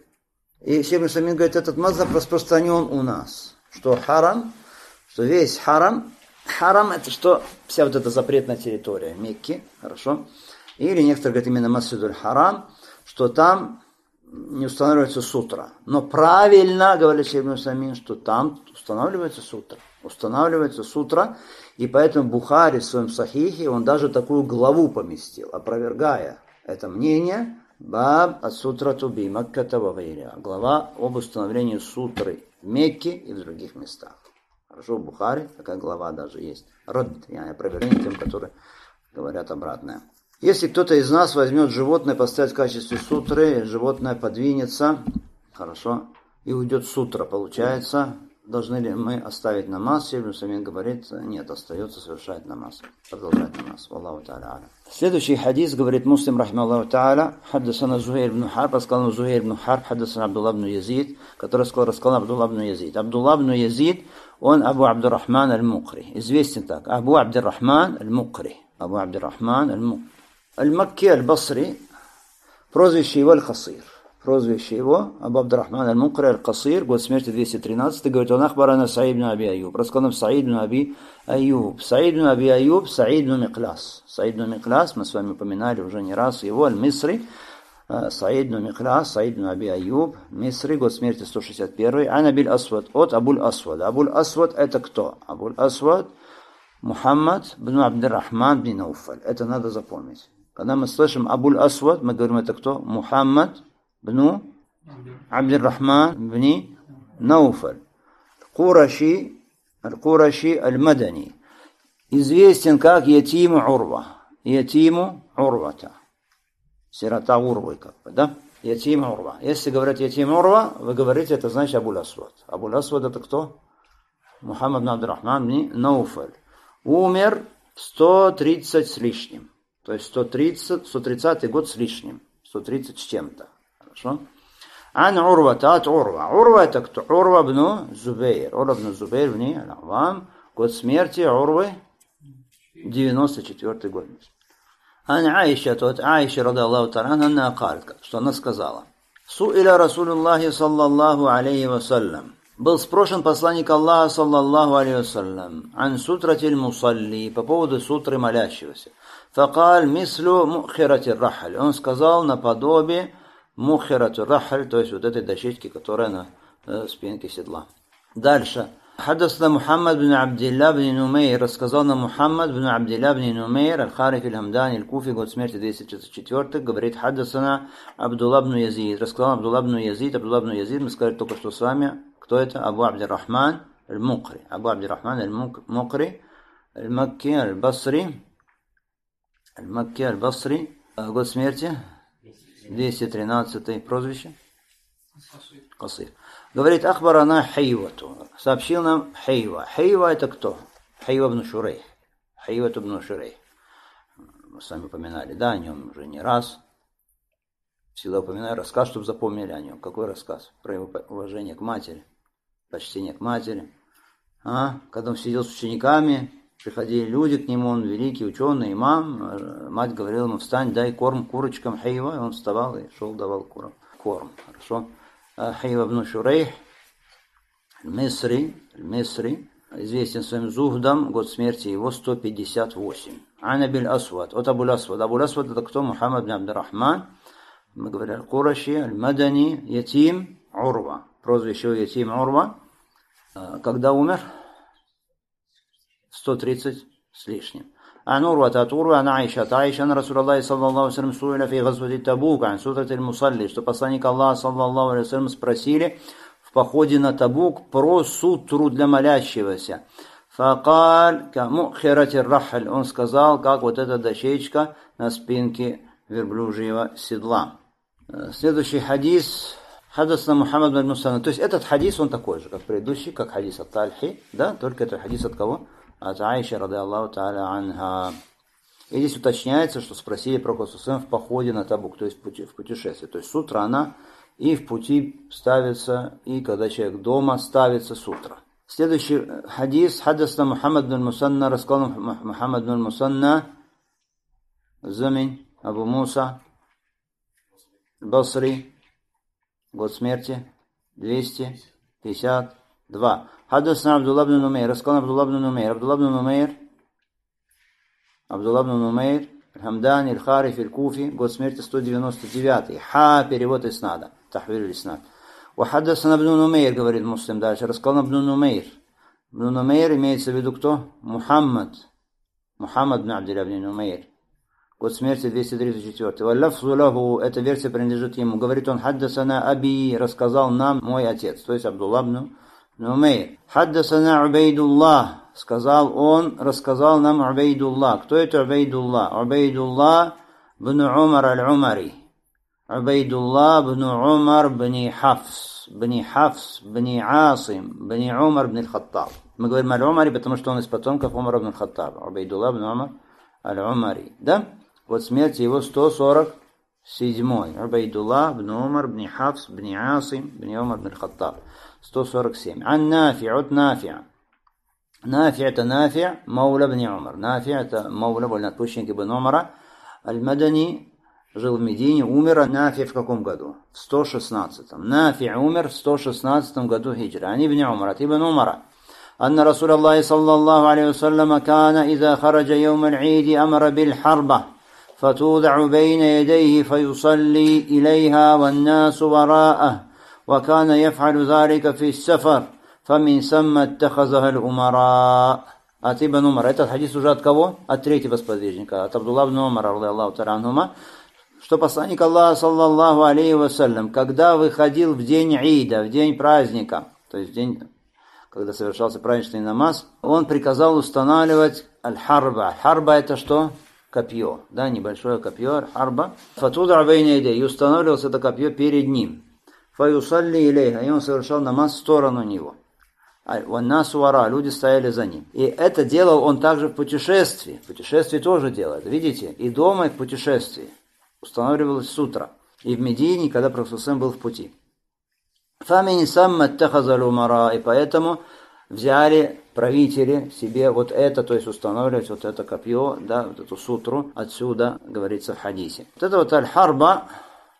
И Шейх Усаймин говорит, этот мазхаб распространен у нас. Что харам, что весь харам, харам это что? Вся вот эта запретная территория Мекки, хорошо? Или некоторые говорят именно масджидуль харам, что там не устанавливается сутра. Но правильно, говорит Шейх Усаймин, что там устанавливается сутра. Устанавливается сутра, и поэтому Бухари в своем сахихе, он даже такую главу поместил, опровергая это мнение, Баб ас-сутрату би Макката ва гайриха. Глава об установлении сутры в Мекке и в других местах. Хорошо, в Бухари такая глава даже есть. Рад, я опровержение тем, которые говорят обратное. Если кто-то из нас возьмет животное, поставит в качестве сутры, животное подвинется, хорошо, и уйдет сутра, получается, должны ли мы оставить намаз? Ибн Усаймин говорит, нет, остается совершать намаз, продолжать намаз. Аллаху та'аля. Следующий хадис говорит Муслим, рахималлаху та'аля, хаддасана Зухайр ибн Харб, рассказал Зухайр ибн Харб, хаддасана Абдулла ибн Язид, который сказал, рассказал Абдулла ибн Язид. Абдулла ибн Язид, он Абу Абдуррахман аль-Мукри. Известен так, Абу Абдуррахман аль-Мукри. Абу Абдуррахман аль-Мукри. Аль-Макки аль-Басри, прозвище его Аль-Касир. Прозвище его Абу Абдуррахман аль-Мукри аль-Касир, год смерти двести тринадцатый, говорит, он ахбарана Саид ибн Аби Аюб. Рассказал нам Саид ибн Аби Аюб. Саид ибн Аби Аюб, Саид ибн Миклас. Саид ибн Миклас, мы с вами упоминали уже не раз его, аль-Мисри. Саид ибн Миклас, Саид ибн Аби Аюб, Мисри, год смерти сто шестьдесят первый. Ан Абиль Асвад, от Абуль Асвад. Абуль Асвад это кто? Абуль Асвад Мухаммад бн Абдуррахман бн Науфаль. Это надо запомнить. Когда мы слышим Абуль Асвад, мы говорим, это кто? Мухаммад бн Абдуррахман бн Науфаль. Кураши, аль-Кураши аль-Мадани. Известен как Ятиму Урва. Ятиму Урвата. Сирота Урвы, как бы, да? Ятиму Урва. Если говорят Ятиму Урва, вы говорите, это значит Абуль Асвад. Абуль Асвад это кто? Мухаммад бн Абдуррахман бн Науфаль. Умер в сто тридцать с лишним. То есть сто тридцать, сто тридцатый год с лишним. сто тридцать с чем-то. Хорошо? Ан Урва, тат Урва. Урва это кто? Урва бн Зубейр. Урва бн Зубейр бн Аль-Авам. Год смерти Урвы девяносто четвёртый год. Ан Аиша, тот Аиша, рада Аллаху та'аля, она قالت, что она сказала. Суиля Расулуллахи саллаллаху алейхи вассалям. Был спрошен посланник Аллаха, саллаллаху алейхи вассалям, ан сутратиль мусалли, по поводу сутры молящегося. Факаль мислю мухирати рахаль. Он сказал наподобие мухирати рахаль, то есть вот этой дощечки, которая на э, спинке седла. Дальше. Хаддасна Мухаммад бн Абдилла бн Нумейр, рассказал нам Мухаммад бн Абдилла бн Нумейр, аль-Хариф аль-Хамдани, аль-Куфи, год смерти двести тридцать четвёртый, говорит, хаддасна Абдулла бн Язид, рассказал Абдулла бн Язид, Абдулла бн Язид, мы сказали только что с вами, кто это? Абу Абдуррахман аль-Мукри, Абу Абдуррахман аль-Мукри, аль-Макки аль-Басри, аль-Макки аль-Басри, год смерти двести тринадцатый, прозвище? Касир. Говорит, ахбарана Хайвату. Сообщил нам Хайва. Хайва это кто? Хайва бн Шурейх. Хайва бн Шурейх. Мы с вами упоминали, да, о нем уже не раз. Всегда упоминаю рассказ, чтобы запомнили о нем. Какой рассказ? Про его уважение к матери, почтение к матери. А? Когда он сидел с учениками, приходили люди к нему, он великий ученый, имам, мать говорила ему: встань, дай корм курочкам Хайва, и он вставал и шел, давал корм. корм. Хорошо. Хайва ибн Шурейх, Мисри, Мисри, известен своим зухдом, год смерти его сто пятьдесят восемь. Ан Абиль Асвад, от Абуль Асвад. Абуль Асвад это кто? Мухаммад бин Абдуррахман, мы говорим, Кураши, Аль-Мадани, Ятим, Урва. Прозвище Ятим Урва. Когда умер? сто тридцать с лишним. عن عروة عن عن عائشة عائشة أن رسول الله صلى الله عليه وسلم سئل في غزوة تبوك عن سترة المصلي, что посланник Аллаха саллаллаху алейхи ва саллям спросили в походе на Табук про сутру для молящегося. فقال كمؤخرة الرحل, он сказал, как вот эта дощечка на спинке верблюжьего седла. Следующий хадис. Хадасна Мухаммад бин Мусанна. То есть этот хадис, он такой же, как предыдущий, как хадис от Тальхи, да, только это хадис от кого? От Аиши, ради Аллаху та'аля анха. И здесь уточняется, что спросили про Пророка в походе на Табук, то есть в, пути, в путешествии. То есть сутра она и в пути ставится, и когда человек дома ставится сутра. Следующий хадис. Хадасна Мухаммад бин Мусанна, рассказал Мухаммад бин Мусанна, Замин, Абу Муса, Басри, год смерти двести пятьдесят два. Хадасна Абдулла бин Нумейр, рассказал Абдулла бин Нумейр, Абдулла бин Нумейр, Абдулла бин Нумейр, Хамдан, Иль-Хариф, Иль-Куфи, год смерти сто девяносто девятый. Ха, перевод иснада, тахвир иснад. Хадасна Абдул Нумейр, говорит Муслим дальше, рассказал Абдул Нумейр. Абдул Нумейр имеется в виду кто? Мухаммад. Мухаммад бин Абдилля бин Нумейр. Год смерти двести тридцать четвёртый. Валлафзу лаху, эта версия принадлежит ему. Говорит он: хаддасана аби, рассказал нам мой отец, то есть Абдулла бин Нумейр. Хаддасана Убейдуллах, сказал он, рассказал нам Убейдуллах. Кто это Убейдуллах? Убейдуллах бин Умар аль-Умари. Убейдуллах бин Умар бин Хафс, бин Хафс, бин Асим, бин Умар бин Хаттаб. Мы говорим аль-Умари, потому что он из потомков Умара бин Хаттаба. Убейдуллах бин Умар аль-Умари. Да? Вот смерть его сто сорок седьмой. Убейдуллах бин Умар бин Хафс, бин Асим, бин Умар бин Хаттаб. сто сорок семь. Ан Нафи, от Нафи. Нафи это Нафи, Маула бин Умар. Нафи это Маула, вольноотпущенник ибн Умара. Аль-Мадани жил в Медине, умер Нафи в каком году? В сто шестнадцатом. Нафи умер в сто шестнадцатом году хиджры. Ани ибн Умара, от ибн Умара. أن رسول الله صلى الله عليه وسلم كان إذا خرج يوم العيد أمر بالحربة فتوضع بين يديه فيصلي إليها والناس وراءه وكان يفعل ذلك في السفر فمن ثم اتخذها الأمراء. От Ибн Умара. Этот хадис уже от кого? От третьего сподвижника, от Абдулла бин Умара, радийаллаху та'аля анхума, что посланник Аллаха, саллаллаху алейхи вассалям, когда выходил в день Ида, в день праздника, то есть в день, когда совершался праздничный намаз, он приказал устанавливать аль-харба. Харба это что? Копье, да, небольшое копье, аль-харба. Фатуда бейна идей, и устанавливалось это копье перед ним. Фаюсалли илейха, и он совершал намаз в сторону него. Ваннасу вара, люди стояли за ним. И это делал он также в путешествии. В путешествии тоже делает, видите? И дома, и в путешествии. Устанавливалось сутра. И в Медине, когда Пророк был в пути. Фамин самма аттахазал умара, и поэтому взяли правители себе вот это, то есть устанавливать вот это копье, да, вот эту сутру, отсюда говорится в хадисе. Вот это вот аль-харба,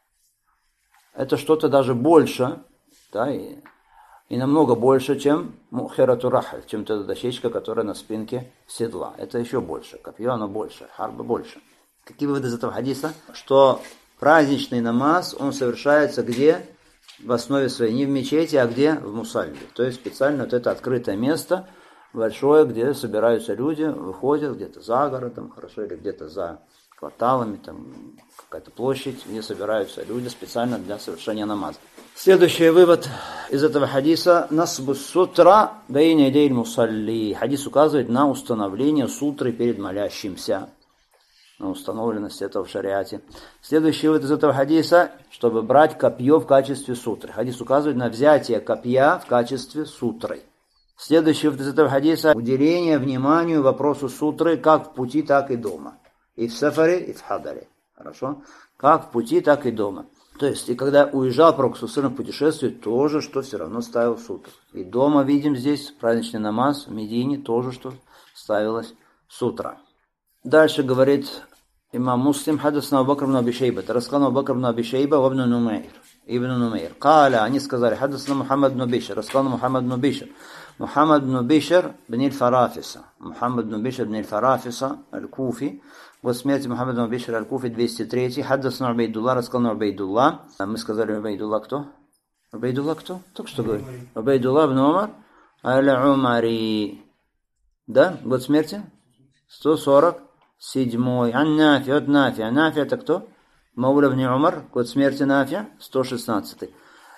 это что-то даже больше, да, и, и намного больше, чем мухирату рахаль, чем эта дощечка, которая на спинке седла. Это еще больше, копье оно больше, харба больше. Какие выводы из этого хадиса? Что праздничный намаз, он совершается где? В основе своей, не в мечети, а где? В мусалле. То есть специально вот это открытое место, большое, где собираются люди, выходят где-то за городом, хорошо, или где-то за кварталами, там какая-то площадь, где собираются люди специально для совершения намаза. Следующий вывод из этого хадиса. Насбу сутра бейна идей мусалли. Хадис указывает на установление сутры перед молящимся. На установленность этого в шариате. Следующий вывод из этого хадиса, чтобы брать копье в качестве сутры. Хадис указывает на взятие копья в качестве сутры. Следующий вывод из этого хадиса, уделение вниманию вопросу сутры как в пути, так и дома. И в сафаре, и в хадаре. Хорошо? Как в пути, так и дома. То есть, и когда уезжал пророк в путешествие, тоже, что все равно ставил сутру. И дома видим здесь, праздничный намаз в Медине, тоже, что ставилась сутра. Дальше говорит имам Муслим, хадасна Абу Бакр ибн Аби Шейба, рассказал Абу Бакр ибн Аби Шейба в Ибн Нумейр. Ибн Нумейр. Каля, они сказали, хадасна Мухаммад ибн Бишр, рассказал Мухаммад ибн Бишр. Мухаммад ибн Бишр бн аль-Фарафиса. Мухаммад ибн Бишр бн аль-Фарафиса, аль-Куфи. Год смерти Мухаммад ибн Бишр аль-Куфи, двести третий. Хадасна Убейдулла, рассказал Убейдулла. Мы сказали Убейдулла кто? Убейдулла кто? Только что говорит. Убейдулла ибн Умар аль-Умари. Да? Год смерти? сто сорок седьмой. Ан Нафи, от Нафи. А Нафи это кто? Маула ибн Умар. Год смерти Нафи, сто шестнадцатый.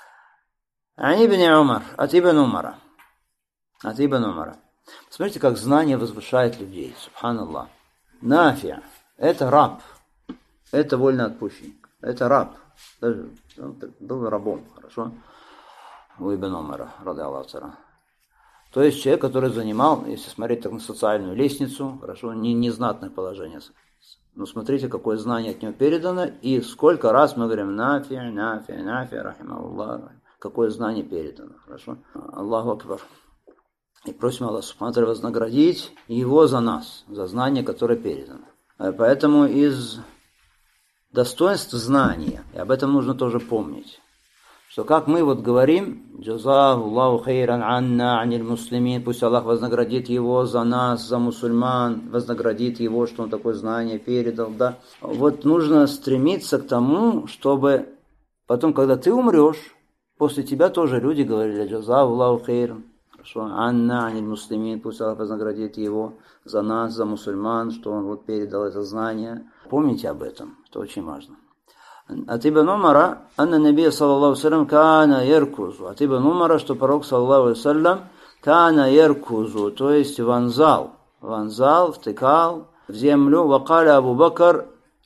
Ан ибн Умар, от Ибн Умара. От Ибн Умара. Смотрите, как знание возвышает людей. Субханаллах. Нафия. Это раб. Это вольноотпущенник. Это раб. Даже он был рабом. Хорошо? У Ибн Умара. Рады Аллаху. То есть человек, который занимал, если смотреть так на социальную лестницу, хорошо, не, незнатное положение. Но смотрите, какое знание от него передано. И сколько раз мы говорим нафия, нафия, нафия, рахималлах. Какое знание передано. Хорошо? Аллаху Акбар. И просим Аллаха Субхану ва Тааля вознаградить его за нас, за знание, которое передано. Поэтому из достоинств знания, и об этом нужно тоже помнить, что как мы вот говорим, джазаху Аллаху хейран анна аниль муслимин, пусть Аллах вознаградит его за нас, за мусульман, вознаградит его, что он такое знание передал, да. Вот нужно стремиться к тому, чтобы потом, когда ты умрешь, после тебя тоже люди говорили джазаху Аллаху хейран. Хорошо, Анна, аниль муслимин, пусть Аллах вознаградит его за нас, за мусульман, что он вот передал это знание. Помните об этом, это очень важно. От Ибн Умара, анна набия саллаллаху салям кана яркузу. От Ибн Умара, что пророк саллаллаху салям кана яркузу, то есть вонзал, вонзал, втыкал в землю. Вакаля Абу Бакр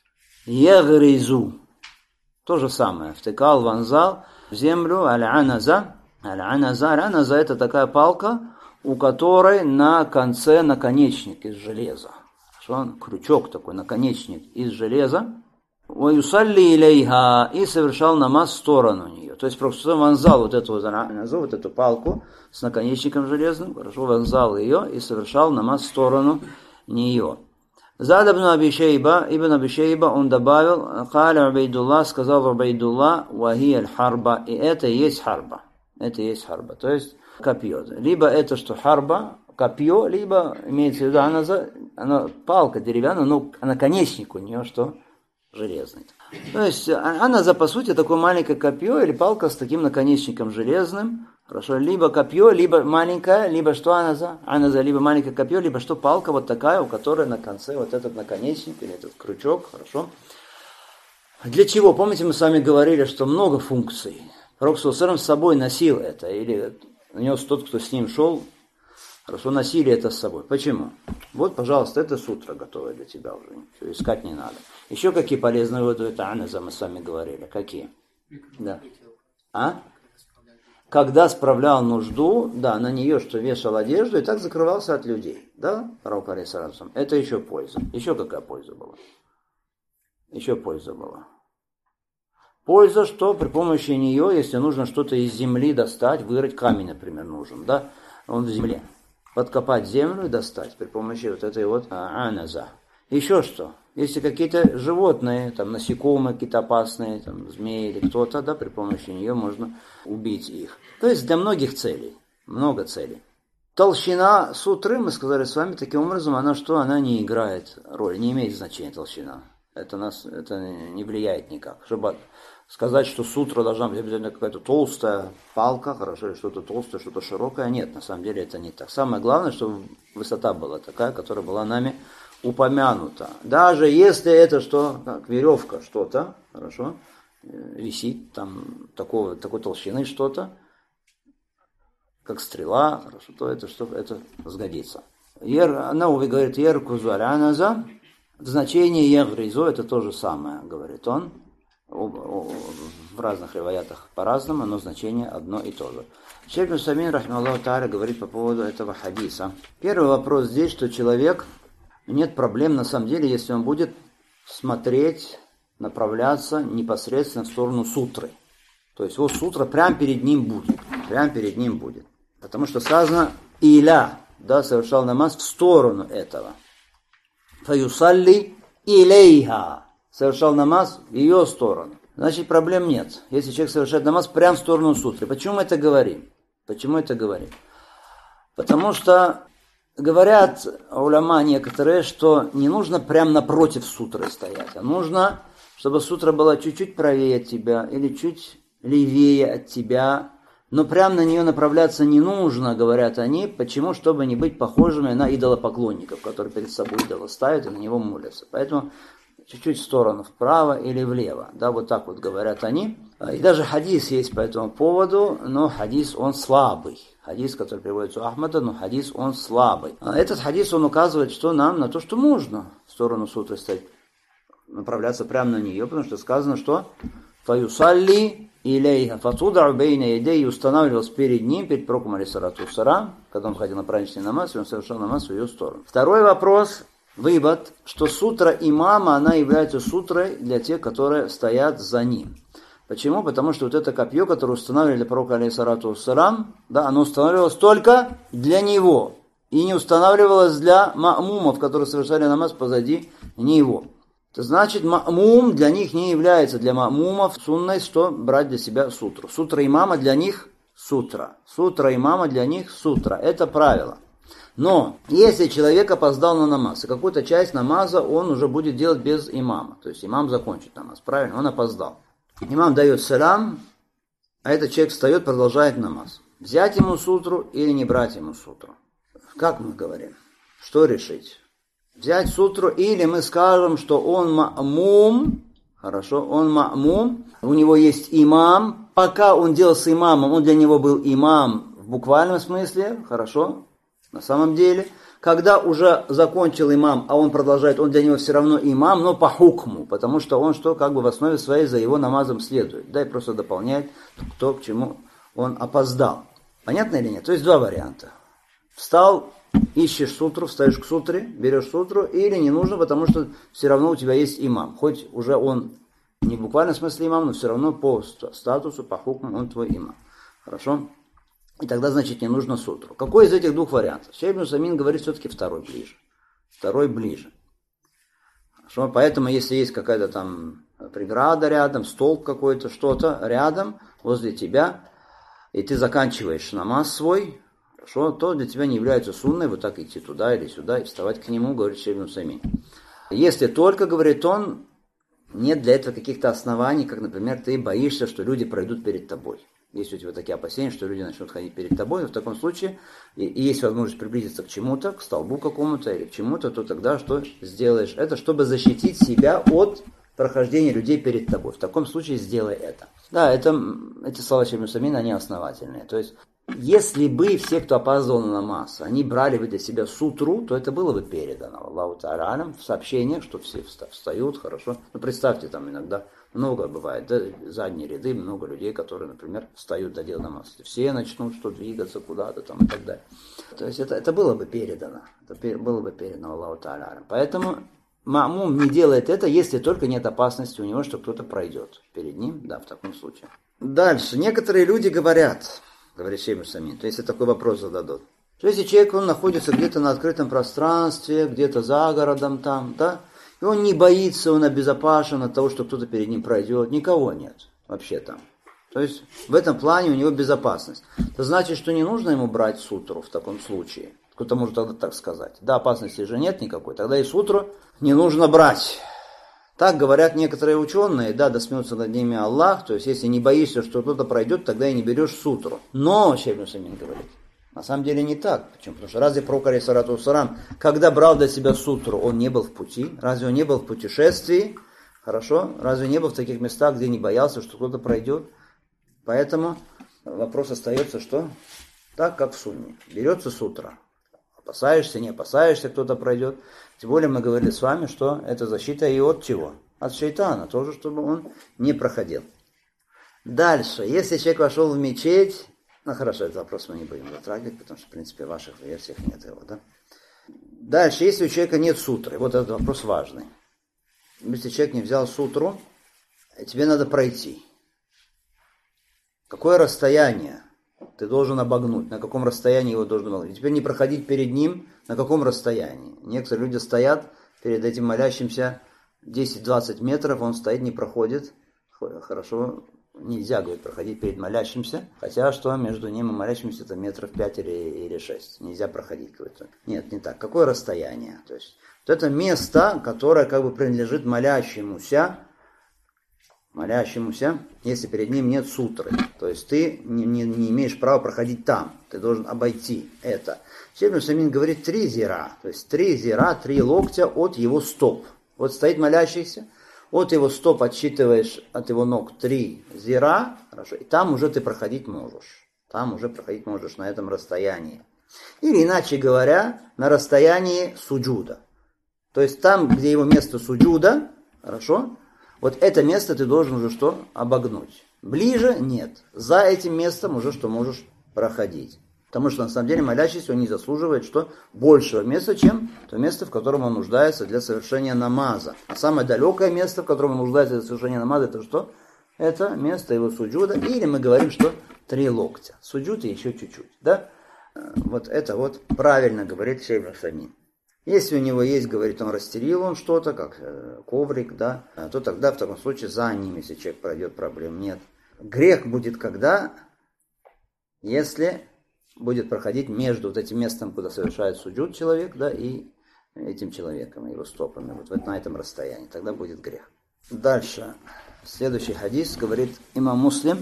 ягризу. То же самое, втыкал, вонзал в землю, аль-аназа. Аль-аназа, аль-аназа это такая палка, у которой на конце наконечник из железа. Крючок такой, наконечник из железа. Уаюсалли илейха, и совершал намаз в сторону нее. То есть просто вонзал вот эту, вот эту палку с наконечником железным, хорошо, вонзал ее и совершал намаз в сторону нее. Зад ибн Аби Шейба, ибн Аби Шейба, он добавил, каля Убейдулла, сказал Убейдулла, вахи аль-харба, и это и есть харба. Это и есть харба, то есть копье. Либо это, что харба, копье, либо имеется в виду, она, она палка деревянная, но наконечник у нее что? Железный. То есть она, по сути, такое маленькое копье или палка с таким наконечником железным. Хорошо, либо копье, либо маленькое, либо что она за? Она за либо маленькое копье, либо что палка вот такая, у которой на конце вот этот наконечник или этот крючок. Хорошо. Для чего? Помните, мы с вами говорили, что много функций. Пророк с собой носил это, или нес тот, кто с ним шел, хорошо, носили это с собой. Почему? Вот, пожалуйста, это сутра готовая для тебя уже, ничего искать не надо. Еще какие полезные выводы, это аназа, мы с вами говорили, какие? Да. А? Когда справлял нужду, да, на нее, что вешал одежду, и так закрывался от людей, да, пророк алейхиссалям. Это еще польза. Еще какая польза была? Еще польза была. Польза, что при помощи нее, если нужно что-то из земли достать, вырыть камень, например, нужен, да, он в земле. Подкопать землю и достать при помощи вот этой вот аназа. Еще что? Если какие-то животные, там насекомые какие-то опасные, там змеи или кто-то, да, при помощи нее можно убить их. То есть для многих целей, много целей. Толщина сутры, мы сказали с вами, таким образом, она что? Она не играет роли, не имеет значения толщина. Это, нас, это не влияет никак. Чтобы сказать, что сутра должна быть обязательно какая-то толстая палка, хорошо, или что-то толстое, что-то широкое. Нет, на самом деле это не так. Самое главное, чтобы высота была такая, которая была нами упомянута. Даже если это что, как веревка что-то, хорошо, висит там такого, такой толщины что-то, как стрела, хорошо, то это что, это сгодится. Ер, Науви говорит, еркузу аль-аназа, в значении ягризу это то же самое, говорит он. В разных риваятах по-разному, но значение одно и то же. Шейх Нусаймин, рахималлаху тааля, говорит по поводу этого хадиса. Первый вопрос здесь, что человек, нет проблем на самом деле, если он будет смотреть направляться непосредственно в сторону сутры. То есть вот сутра прямо перед ним будет. Прямо перед ним будет. Потому что сказано «иля», да, совершал намаз в сторону этого. «Фаюсалли илейха», совершал намаз в ее сторону. Значит, проблем нет. Если человек совершает намаз прямо в сторону сутры. Почему мы это говорим? Почему это говорим? Потому что говорят уляма некоторые, что не нужно прямо напротив сутры стоять, а нужно, чтобы сутра была чуть-чуть правее от тебя или чуть левее от тебя, но прямо на нее направляться не нужно, говорят они. Почему? Чтобы не быть похожими на идолопоклонников, которые перед собой идола ставят и на него молятся. Поэтому чуть-чуть в сторону, вправо или влево. Да, вот так вот говорят они. И даже хадис есть по этому поводу, но хадис он слабый. Хадис, который приводится у Ахмада, но хадис он слабый. А этот хадис он указывает, что нам на то, что можно в сторону сутры стоять, направляться прямо на нее, потому что сказано, что «Фаюсалли илейха фатуда убейна идей» и устанавливалась перед ним, перед пророком алейхиссалату вассалам, когда он ходил на праздничный намаз, и он совершал намаз в ее сторону. Второй вопрос. Вывод, что сутра имама, она является сутрой для тех, которые стоят за ним. Почему? Потому что вот это копье, которое устанавливали для пророка алейхиссалату вассалам, да, оно устанавливалось только для него. И не устанавливалось для ма'мумов, которые совершали намаз позади него. Это значит, ма'мум для них не является для ма'мумов сунной, что брать для себя сутру. Сутра имама для них сутра. Сутра имама для них сутра. Это правило. Но если человек опоздал на намаз, и какую-то часть намаза он уже будет делать без имама, то есть имам закончит намаз, правильно, он опоздал. Имам дает салам, а этот человек встает, продолжает намаз. Взять ему сутру или не брать ему сутру? Как мы говорим? Что решить? Взять сутру или мы скажем, что он ма'мум, хорошо, он ма'мум, у него есть имам, пока он делал с имамом, он для него был имам в буквальном смысле, хорошо. На самом деле, когда уже закончил имам, а он продолжает, он для него все равно имам, но по хукму, потому что он что, как бы в основе своей за его намазом следует, да, и просто дополняет то, к чему он опоздал. Понятно или нет? То есть два варианта. Встал, ищешь сутру, встаешь к сутре, берешь сутру, или не нужно, потому что все равно у тебя есть имам. Хоть уже он не в буквальном смысле имам, но все равно по статусу, по хукму он твой имам. Хорошо? И тогда, значит, не нужно сутру. Какой из этих двух вариантов? Шейх ибн Усаймин говорит, все-таки второй ближе. Второй ближе. Хорошо? Поэтому, если есть какая-то там преграда рядом, столб какой-то, что-то рядом, возле тебя, и ты заканчиваешь намаз свой, хорошо, то для тебя не является сунной вот так идти туда или сюда и вставать к нему, говорит Шейх ибн Усаймин. Если только, говорит он, нет для этого каких-то оснований, как, например, ты боишься, что люди пройдут перед тобой. Есть у тебя такие опасения, что люди начнут ходить перед тобой, но в таком случае, и, и есть возможность приблизиться к чему-то, к столбу какому-то или к чему-то, то тогда что сделаешь? Это чтобы защитить себя от прохождения людей перед тобой. В таком случае сделай это. Да, это, эти слова Шейха ибн Усаймина, они основательные. То есть, если бы все, кто опаздывал на намаз, они брали бы для себя сутру, то это было бы передано Аллаху Та'аля в сообщениях, что все встают, хорошо. Ну, представьте, там иногда много бывает, да, задние ряды, много людей, которые, например, встают до дела намаз. Все начнут что двигаться куда-то там и так далее. То есть это, это было бы передано. Это было бы передано Аллаху Та'аля. Поэтому ма'мум не делает это, если только нет опасности у него, что кто-то пройдет перед ним, да, в таком случае. Дальше. Некоторые люди говорят, говорит Шейх ибн Усаймин, то есть если такой вопрос зададут, что если человек, он находится где-то на открытом пространстве, где-то за городом там, да, и он не боится, он обезопасен от того, что кто-то перед ним пройдет. Никого нет вообще там. То есть в этом плане у него безопасность. Это значит, что не нужно ему брать сутру в таком случае. Кто-то может тогда так сказать. Да, опасности же нет никакой. Тогда и сутру не нужно брать. Так говорят некоторые ученые. Да, да смеется над ними Аллах. То есть если не боишься, что кто-то пройдет, тогда и не берешь сутру. Но, Шейх ибн Усаймин говорит, на самом деле не так. Почему? Потому что разве пророк алейхиссалату вассалам, когда брал для себя сутру, он не был в пути? Разве он не был в путешествии? Хорошо? Разве не был в таких местах, где не боялся, что кто-то пройдет? Поэтому вопрос остается, что так, как в сунне. Берется сутра. Опасаешься, не опасаешься, кто-то пройдет. Тем более мы говорили с вами, что это защита и от чего? От шайтана. Тоже, чтобы он не проходил. Дальше. Если человек вошел в мечеть, ну хорошо, этот вопрос мы не будем затрагивать, потому что, в принципе, в ваших версиях нет его, да? Дальше, если у человека нет сутры, вот этот вопрос важный. если человек не взял сутру, тебе надо пройти. Какое расстояние ты должен обогнуть? На каком расстоянии его должен обогнуть? Теперь не проходить перед ним, на каком расстоянии? Некоторые люди стоят перед этим молящимся десять-двадцать метров, он стоит, не проходит. Хорошо, нельзя, говорит, проходить перед молящимся, хотя что между ним и молящимся это метров пять или, или шесть. Нельзя проходить, говорит. Нет, не так. Какое расстояние? То есть, вот это место, которое как бы принадлежит молящемуся, молящемуся, если перед ним нет сутры. То есть ты не, не, не имеешь права проходить там. Ты должен обойти это. Шейх ибн Усаймин говорит три зира. То есть три зира, три локтя от его стоп. Вот стоит молящийся, от его стоп отсчитываешь от его ног три зира, хорошо, и там уже ты проходить можешь. Там уже проходить можешь на этом расстоянии. Или иначе говоря, на расстоянии суджуда. То есть там, где его место суджуда, хорошо, вот это место ты должен уже что? Обогнуть. Ближе? Нет. За этим местом уже что можешь проходить. Потому что на самом деле молящийся, он не заслуживает что? Большего места, чем то место, в котором он нуждается для совершения намаза. А самое далекое место, в котором он нуждается для совершения намаза, это что? Это место его суджуда. Или мы говорим, что три локтя. Суджуд и еще чуть-чуть. Да? Вот это вот правильно говорит шейх ибн Усаймин. Если у него есть, говорит, он расстелил он что-то, как э, коврик, да, то тогда в таком случае за ним, если человек пройдет, проблем нет. Грех будет когда? Если будет проходить между вот этим местом, куда совершает суджуд человек, да, и этим человеком, его стопами, вот, вот на этом расстоянии, тогда будет грех. Дальше, следующий хадис, говорит имам Муслим,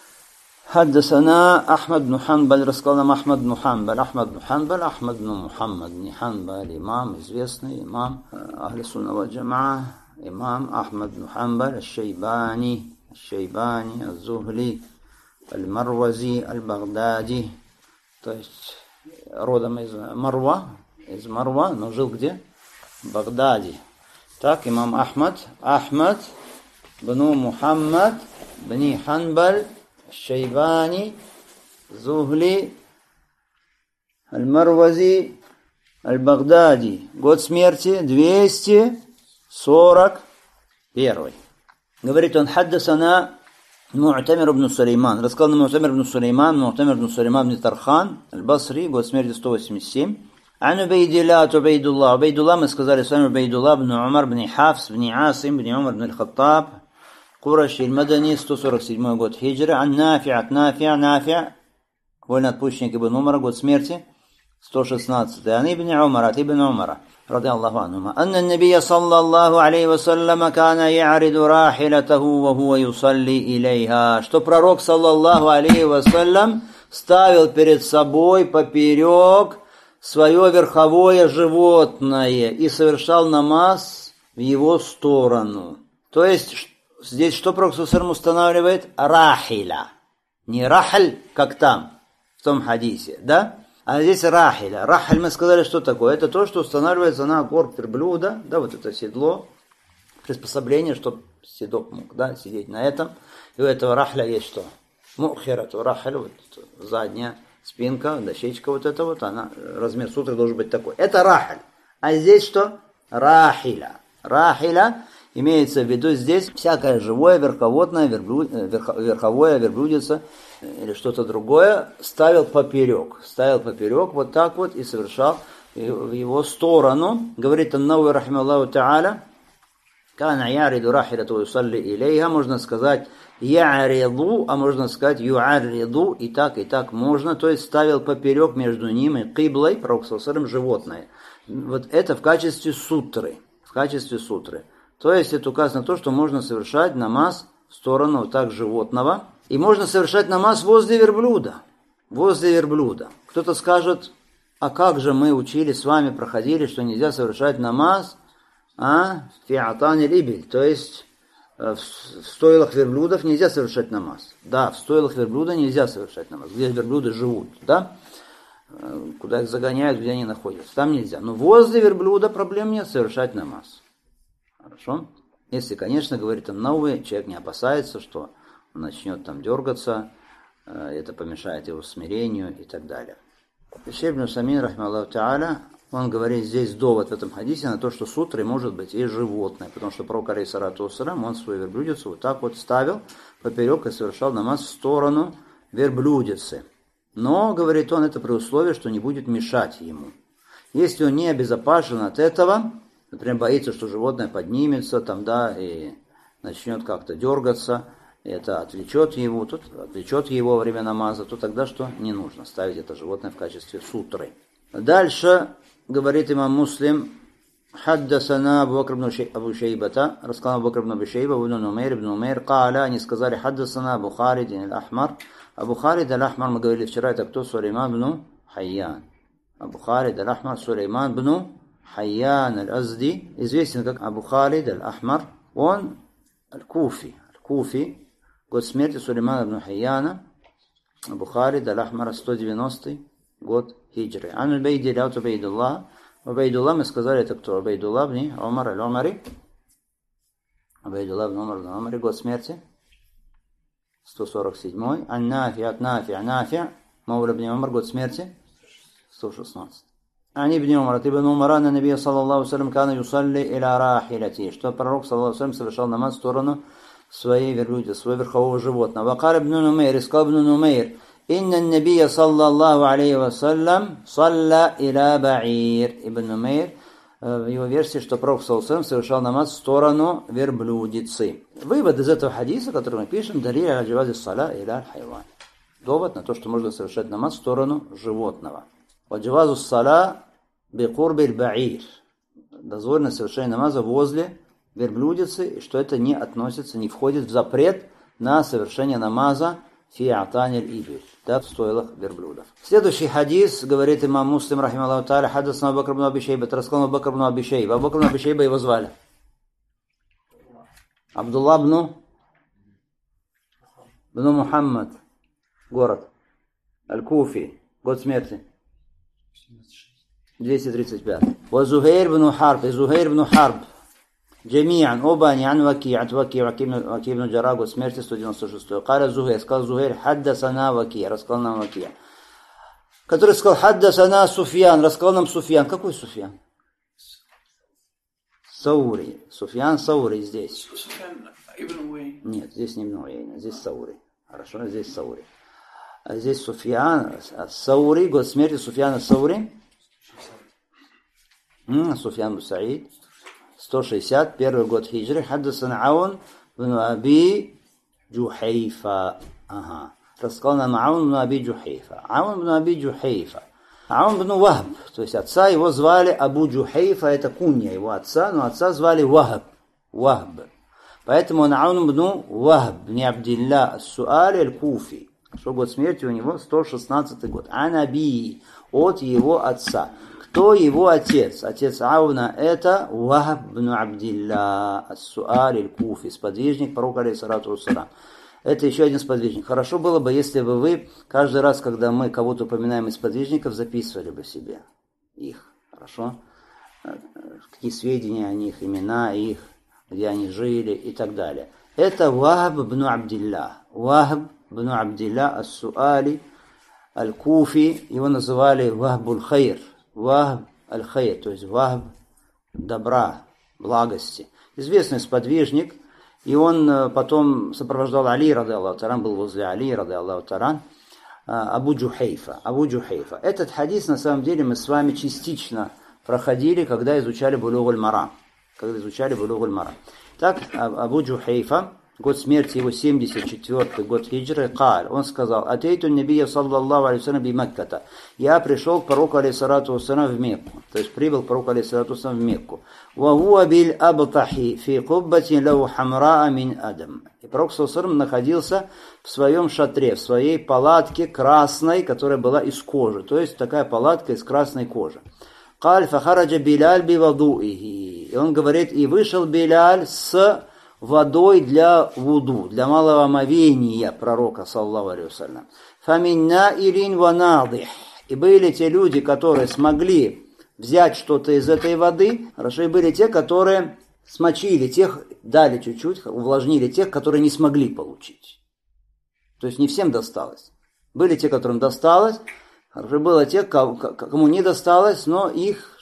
حدثنا أحمد بن حنبل, рассказал нам Ахмад бн Ханбаль, Ахмад бн Ханбаль, Ахмад бн Мухаммад, не Ханбаль, имам, известный имам Ахли Сунна валь Джамаа, имам Ахмад бн Ханбаль, аш-Шейбани, аш-Шейбани, аз-Зухли, аль-Марвази, аль-Багдади, то есть родом из Марва, из Марва, но жил где? В Багдаде. Так, имам Ахмад, Ахмад бн Мухаммад, бн Ханбаль, Шейбани, Зухли, Аль-Марвази, Аль-Багдади. Год смерти двести сорок первый. Говорит он, хаддасана Му'тамир ибн Сулейман. Рассказал нам Му'тамир ибн Сулейман, Му'тамир ибн Сулейман ибн Тархан, Аль-Басри, год смерти сто восемьдесят семь. Ан Убейдилла, от Убейдулла. Убейдулла, мы сказали с вами, Убейдулла ибн Умар, ибн Хафс, ибн Асим, ибн Умар, ибн Аль-Хаттаб, Кураши аль-Мадани, сто сорок седьмой год хиджры, ан Нафи, от Нафи, Нафи, вольноотпущенник ибн Умара, год смерти, сто шестнадцатый. Ан ибн Умара, от ибн Умара, ради Аллаху анхума. Анна набия саллаллаху алейхи вассаляма кана я'риду рахилатаху ва хуа юсалли илейха. Что пророк саллаллаху алейхи вассалям ставил перед собой поперек свое верховое животное и совершал намаз в его сторону. То есть, здесь что пророк саллаллаху алейхи вассалям устанавливает? Рахиля. Не рахаль, как там, в том хадисе, да? А здесь рахиля. Рахаль, мы сказали, что такое? Это то, что устанавливается на горб верблюда, да, вот это седло, приспособление, чтобы седок мог, да, сидеть на этом. И у этого рахля есть что? Мухирату рахаль, вот задняя спинка, дощечка вот эта вот, она, размер сутры должен быть такой. Это рахаль. А здесь что? Рахиля. Рахиля. Имеется в виду здесь всякое живое, верховодное, верблюд, верховое, верблюдица или что-то другое ставил поперек. Ставил поперек вот так вот и совершал в его сторону. Говорит Ан-Навави рахимахуллаху та'аля, кана яриду рахилату юсалли илейха, можно сказать яриду, а можно сказать юарриду, и так, и так можно. То есть ставил поперек между ним и киблой, пророк саллаллаху алейхи ва саллям, животное. Вот это в качестве сутры. В качестве сутры. То есть это указано на то, что можно совершать намаз в сторону вот так животного. И можно совершать намаз возле верблюда. Возле верблюда. Кто-то скажет, а как же мы учили с вами, проходили, что нельзя совершать намаз а, фиатан либель. То есть в стойлах верблюдов нельзя совершать намаз. Да, в стойлах верблюда нельзя совершать намаз. Где верблюды живут, да? Куда их загоняют, где они находятся. Там нельзя. Но возле верблюда проблем нет совершать намаз. Хорошо? Если, конечно, говорит Ан-Навави, человек не опасается, что он начнет там дергаться, это помешает его смирению и так далее. Шейх ибн Усаймин, рахимахуллаху та'аля, Он говорит здесь довод в этом хадисе на то, что сутрой может быть и животное, потому что пророк алейхиссалату вассалям, он свою верблюдицу вот так вот ставил поперек и совершал намаз в сторону верблюдицы. Но, говорит он, это при условии, что не будет мешать ему. Если он не обезопасен от этого, например, боится, что животное поднимется там, да, и начнет как-то дергаться, и это отвлечет его, тут отвлечет его во время намаза, то тогда что? Не нужно ставить это животное в качестве сутры. Дальше говорит имам Муслим: «Хаддасана Абу Бакр ибн Абу Шейбата», рассказал Абу Бакр ибн Абу Шейба, ибн Умейр, ибн Умейр, «Кааля», они сказали: «Хаддасана Абу Халид аль-Ахмар». Абу Халид аль-Ахмар, мы говорили вчера, это кто? Сулейман ибн Хайян. Абу Халид аль-Ахмар, Сулейман ибн Хайян аль-Азди, известен как Абу Халид аль-Ахмар. Он аль-Куфи. Аль-Куфи. Год смерти Сулеймана ибн Хайяна. Абу Халид аль-Ахмар, сто девяностый год хиджры. Ан аль-Бейдилля от Убейдуллах. Убейдуллах, мы сказали, это кто? Убейдуллах ибн Умар аль-Умари. Убейдуллах ибн Умар аль-Умари, год смерти сто сорок седьмой. Ан-Нафи от Нафи, Нафи, Маула ибн Умар, год смерти сто шестнадцатый. Ан ибн Умар, от ибн Умара, на Набия саллаллаху салям, кана юсалли иля рахилати, что пророк саллаллаху салям совершал намаз в сторону своей верблюдицы, своего верхового животного. Вакар ибн Нумейр, искал ибн Нумейр: «Инна набия саллаллаху алейхи вассалям салла иля баир». Ибн Нумейр, в его версии, что пророк саллаллаху алейхи ва саллям совершал намаз в сторону верблюдицы. Вывод из этого хадиса, который мы пишем: «Далиль аля джавази салла иля аль-хайван». Довод на то, что можно совершать намаз в сторону животного. «Ваджавазу салла бикурби аль-баир». Дозволено совершение намаза возле верблюдицы, и что это не относится, не входит в запрет на совершение намаза фи атани аль-ибиль, да, в стойлах верблюдов. Следующий хадис, говорит имам Муслим, рахималлаху тааля, хаддасана Абу Бакр ибн Аби Шейба, рассказал Абу Бакр ибн Аби Шейба. Абу Бакр ибн Аби Шейба его звали Абдуллах ибн ибн Мухаммад, город Аль-Куфи, год смерти двести тридцать пять. Ва Зухайр ибн Харб, и Зухайр ибн Харб, джамиан, оба они, ан Ваки, от Ваки, Ваки ибн Джаррах, год смерти сто девяносто шестой. Каля Зухайр, сказал Зухайр: «Хаддасана Ваки», рассказал нам Ваки. Который сказал: «Хаддасана Суфьян», рассказал нам Суфьян. Какой Суфьян? Саури. Суфьян Саури здесь. Нет, здесь не Ибн Уэйна, здесь Саури. Хорошо, здесь Саури. А здесь Суфьян Саури, год смерти Суфьяна Саури. Суфьян бин Саид, сто шестьдесят первый год хиджры. Хаддасана Аун бин Аби Джухайфа. Ага. Рассказал нам Аун бин Аби Джухайфа. Аун бин Аби Джухайфа. Аун бин Вахб, то есть отца его звали Абу Джухайфа, это кунья его отца, но отца звали Вахб. Вахб. Поэтому он Аун бин Вахб, не Абдилля ас-Суали аль-Куфи. Что год смерти у него? сто шестнадцатый год. Анаби, от его отца. Кто его отец? Отец Ауна — это Вахб бин Абдилля ас-Суали аль-Куфи, сподвижник пророка алейхиссалату вассалям. Это еще один сподвижник. Хорошо было бы, если бы вы каждый раз, когда мы кого-то упоминаем из сподвижников, записывали бы себе их. Хорошо? Какие сведения о них, имена их, где они жили и так далее. Это Вахб бин Абдилля. Вахб бин Абдилля ас-Суали аль-Куфи. Его называли Вахб аль-Хайр. Вахб аль-Хайр, то есть Вахб добра, благости. Известный сподвижник. И он потом сопровождал Али, рады Аллаху таран, был возле Али, рады Аллаху таран, Абу Джухайфа. Абу Джухайфа. Этот хадис, на самом деле, мы с вами частично проходили, когда изучали Булуг аль-Марам. Когда изучали Булуг аль-Марам. Так, Абу Джухайфа, год смерти его семьдесят четвёртый год хиджры, каль, он сказал: «Атейту набия саллаллаху алейхи вассалям би Макката». Я пришел к пророку алейхиссалату вассалям в Мекку. То есть прибыл к пророку алейхиссалату вассалям в Мекку. «Ва хуа биль абтахи фи куббатин лау хамраа мин адам». И пророк саллаллаху алейхи вассалям находился в своем шатре, в своей палатке красной, которая была из кожи. То есть такая палатка из красной кожи. «Каль фахараджа Биляль би вадуихи». И он говорит: «И вышел Биляль с водой для вуду, для малого омовения пророка, саллаллаху алейхи вассалям. Фаминна ирин ванадих». И были те люди, которые смогли взять что-то из этой воды, хорошо, и были те, которые смочили тех, дали чуть-чуть, увлажнили тех, которые не смогли получить. То есть не всем досталось. Были те, которым досталось, хорошо, было те, кому не досталось, но их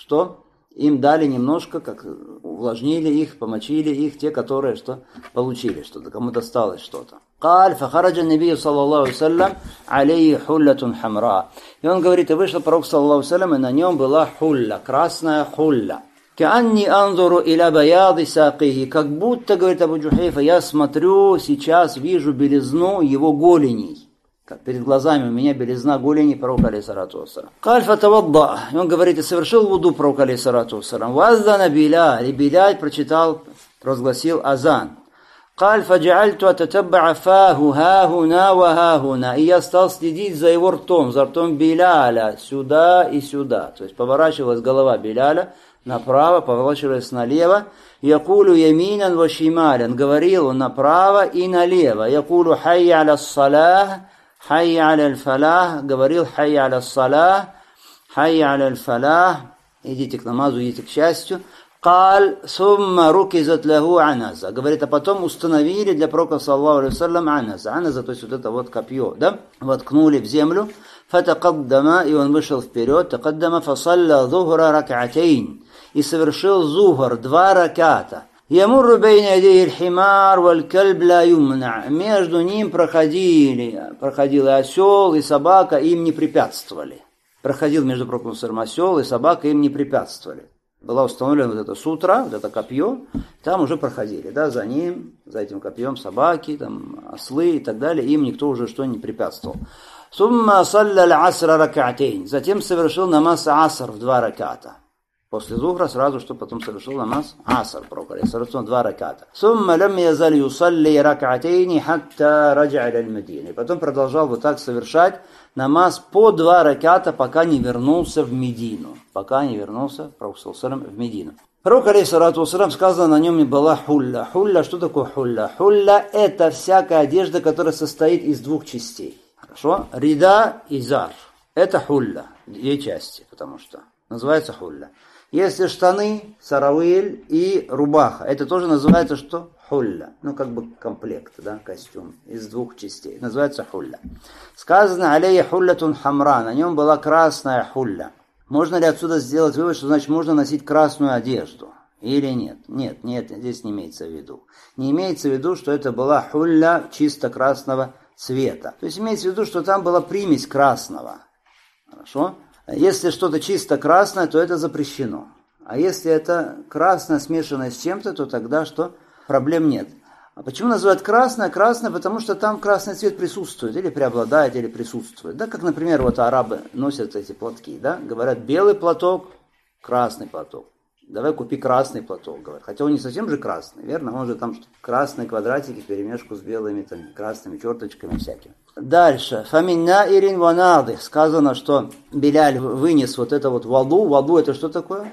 что им дали немножко, как увлажнили их, помочили их, те, которые что получили что-то, кому досталось что-то. قال فخرج النبي صلى الله عليه وسلم عليه حلة حمراء. И он говорит, и вышел пророк, саллаллаху алейхи ва саллям, и на нем была хулля, красная хулля. كأني أنظر إلى بياض ساقيه. Как будто, говорит Абу Джухайфа, я смотрю, сейчас вижу белизну его голеней. Как перед глазами у меня белизна голеней пророка алейхиссалату вассалям. قال فتوضأ. И он говорит, и совершил вуду пророк алейхиссалату вассалям. وأذن بلال. И Биляль прочитал, провозгласил азан. قال فجعلت أتتبع فاه ها هنا وها هنا. И я стал следить за его ртом, за ртом Биляля, сюда и сюда. То есть поворачивалась голова Биляля направо, поворачивалась налево. Якулю яминан ва шималян. Говорил он направо и налево. Якулю хайя аля ссалах, хайя аля фалах. Говорил хайя аля ссалах, хайя аля фалах. Идите к намазу, идите к счастью. قال ثم ركزت له عنزа. Говорит, а потом установили для пророка саллаллаху алейхи ва саллям аназа. Аназа, то есть вот это вот копье, да? Воткнули в землю. Фатакаддама, и он вышел вперед. Такаддама фасалля зухра рак'атейн. И совершил зухр, два раката. Ямурру бейна ядейхи аль-химар валь-кальб ла юмна. Между ним проходили, проходил и осел, и собака, им не препятствовали. Проходил между пророком осел и собака, им не препятствовали. Была установлена вот эта сутра, вот это копье, там уже проходили, да, за ним, за этим копьем собаки, там, ослы и так далее, им никто уже что не препятствовал. Сумма салля аль-асра рак'атейн. Затем совершил намаз аср в два раката. После зухра сразу, что потом совершил намаз аср, пророк алейхиссалату два раката. Сумма лам язаль юсалли рак'атейни хатта раджа иля аль-Мадина. И потом продолжал вот так совершать намаз по два раката, пока не вернулся в Медину. Пока не вернулся, пророк саллаллаху алейхи ва саллям, в Медину. Пророк алейхиссалату ва саллям, сказано, на нем и была хулля. Хулля, что такое хулля? Хулля — это всякая одежда, которая состоит из двух частей. Хорошо? Рида и зар. Это хулля. Две части, потому что называется хулля. Если штаны, саравиль и рубаха, это тоже называется что? Хулля. Ну, как бы комплект, да, костюм из двух частей. Называется хулля. Сказано, алейя хуллятун хамра, на нем была красная хулля. Можно ли отсюда сделать вывод, что значит можно носить красную одежду? Или нет? Нет, нет, здесь не имеется в виду. Не имеется в виду, что это была хулля чисто красного цвета. То есть имеется в виду, что там была примесь красного. Хорошо? Если что-то чисто красное, то это запрещено. А если это красное, смешанное с чем-то, то тогда что? Проблем нет. А почему называют красное? Красное, потому что там красный цвет присутствует, или преобладает, или присутствует. Да, как, например, вот арабы носят эти платки, да, говорят, белый платок, красный платок. Давай купи красный платок, говорят. Хотя он не совсем же красный, верно? Он же там красные квадратики вперемешку с белыми, там, красными черточками всякими. Дальше. Фаминна ирин ванады. Сказано, что Биляль вынес вот это вот воду. Воду это что такое?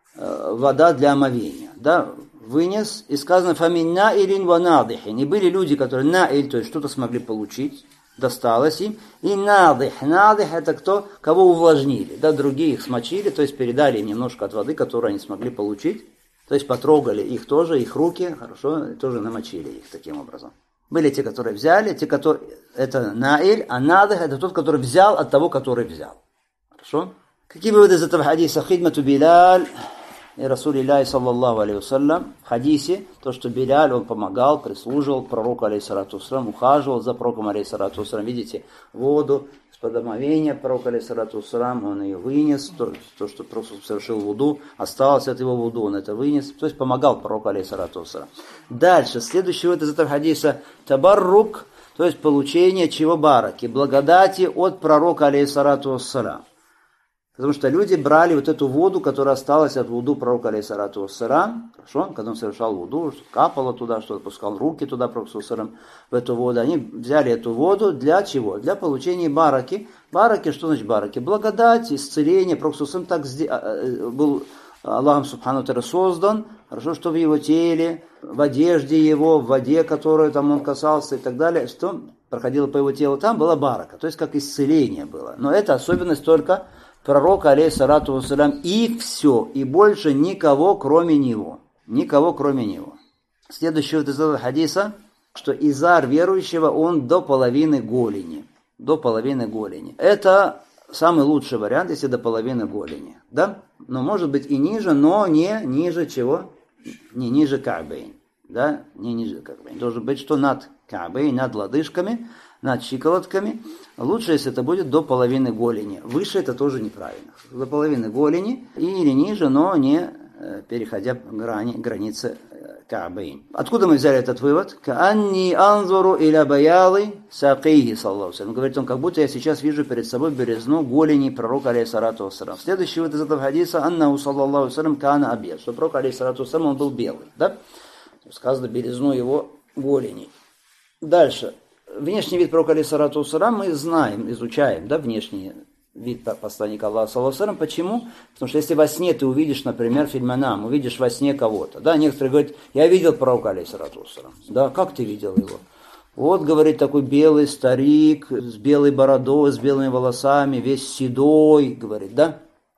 Вода для омовения. Да? Вынес. И сказано фаминна ирин ванадыхи. Не были люди, которые наиль, то есть что-то смогли получить. Досталось им. И надых. Надых это кто? Кого увлажнили. Да, другие их смочили, то есть передали им немножко от воды, которую они смогли получить. То есть потрогали их тоже, их руки, хорошо, тоже намочили их таким образом. Были те, которые взяли, те, которые... Это наиль, а надых это тот, который взял от того, который взял. Хорошо? Какие выводы из этого хадиса? Хидмату Биляль и Расулиллахи саллаллаху алейхи ва саллям. В хадисе то, что Биляль, он помогал, прислуживал пророку алейхиссалату ва саллям, ухаживал за пророком алейхиссалату ва саллям. Видите, воду из-под омовения пророка алейхиссалату ва саллям, он ее вынес, то, то что пророк совершил вуду, осталось от его вуду, он это вынес, то есть помогал пророку алейхиссалату ва саллям. Дальше, следующий вывод из этого хадиса, табаррук, то есть получение чего бараки, благодати от пророка алейхиссалату ва саллям. Потому что люди брали вот эту воду, которая осталась от вуду пророка алейхиссалату вассалям, хорошо, когда он совершал вуду, капало туда, что опускал руки туда пророк вассалям, в эту воду, они взяли эту воду для чего? Для получения бараки. Бараки, что значит бараки? Благодать, исцеление. Пророк вассалям так был Аллахом субхану ва тааля создан, хорошо, что в его теле, в одежде его, в воде, которую там он касался и так далее, что проходило по его телу, там была барака, то есть как исцеление было. Но это особенность только пророка, алейхиссалату вассалям, и все, и больше никого, кроме него. Никого, кроме него. Следующий вот из этого хадиса, что изар верующего, он до половины голени. До половины голени. Это самый лучший вариант, если до половины голени, да? Но может быть и ниже, но не ниже чего? Не ниже ка'бейн, да? Не ниже ка'бейн. Должен быть, что над ка'бейн, над лодыжками, над щиколотками. Лучше, если это будет до половины голени. Выше это тоже неправильно. До половины голени или ниже, но не переходя грани, границы ка'бейн. Откуда мы взяли этот вывод? «Ка'анни анзуру иля баялы сакейхи», саллаллаху алейхи. Говорит он, как будто я сейчас вижу перед собой белизну голени пророка, алейхиссалату вассалям. Следующий вывод из этого хадиса: «Аннаху, саллаллаху алейхи, каана абьяд», что пророк, алейхиссалату вассалям, он был белый. Да? Сказано белизну его голени. Дальше. Внешний вид пророка, алейхиссалату вассалям, мы знаем, изучаем, да, внешний вид посланника Аллаха, саллаллаху алейхи. Почему? Потому что если во сне ты увидишь, например, фильманам, увидишь во сне кого-то, да, некоторые говорят, я видел пророка, алейхиссалату вассалям. Да, как ты видел его? Вот, говорит, такой белый старик, с белой бородой, с белыми волосами, весь седой, говорит, да?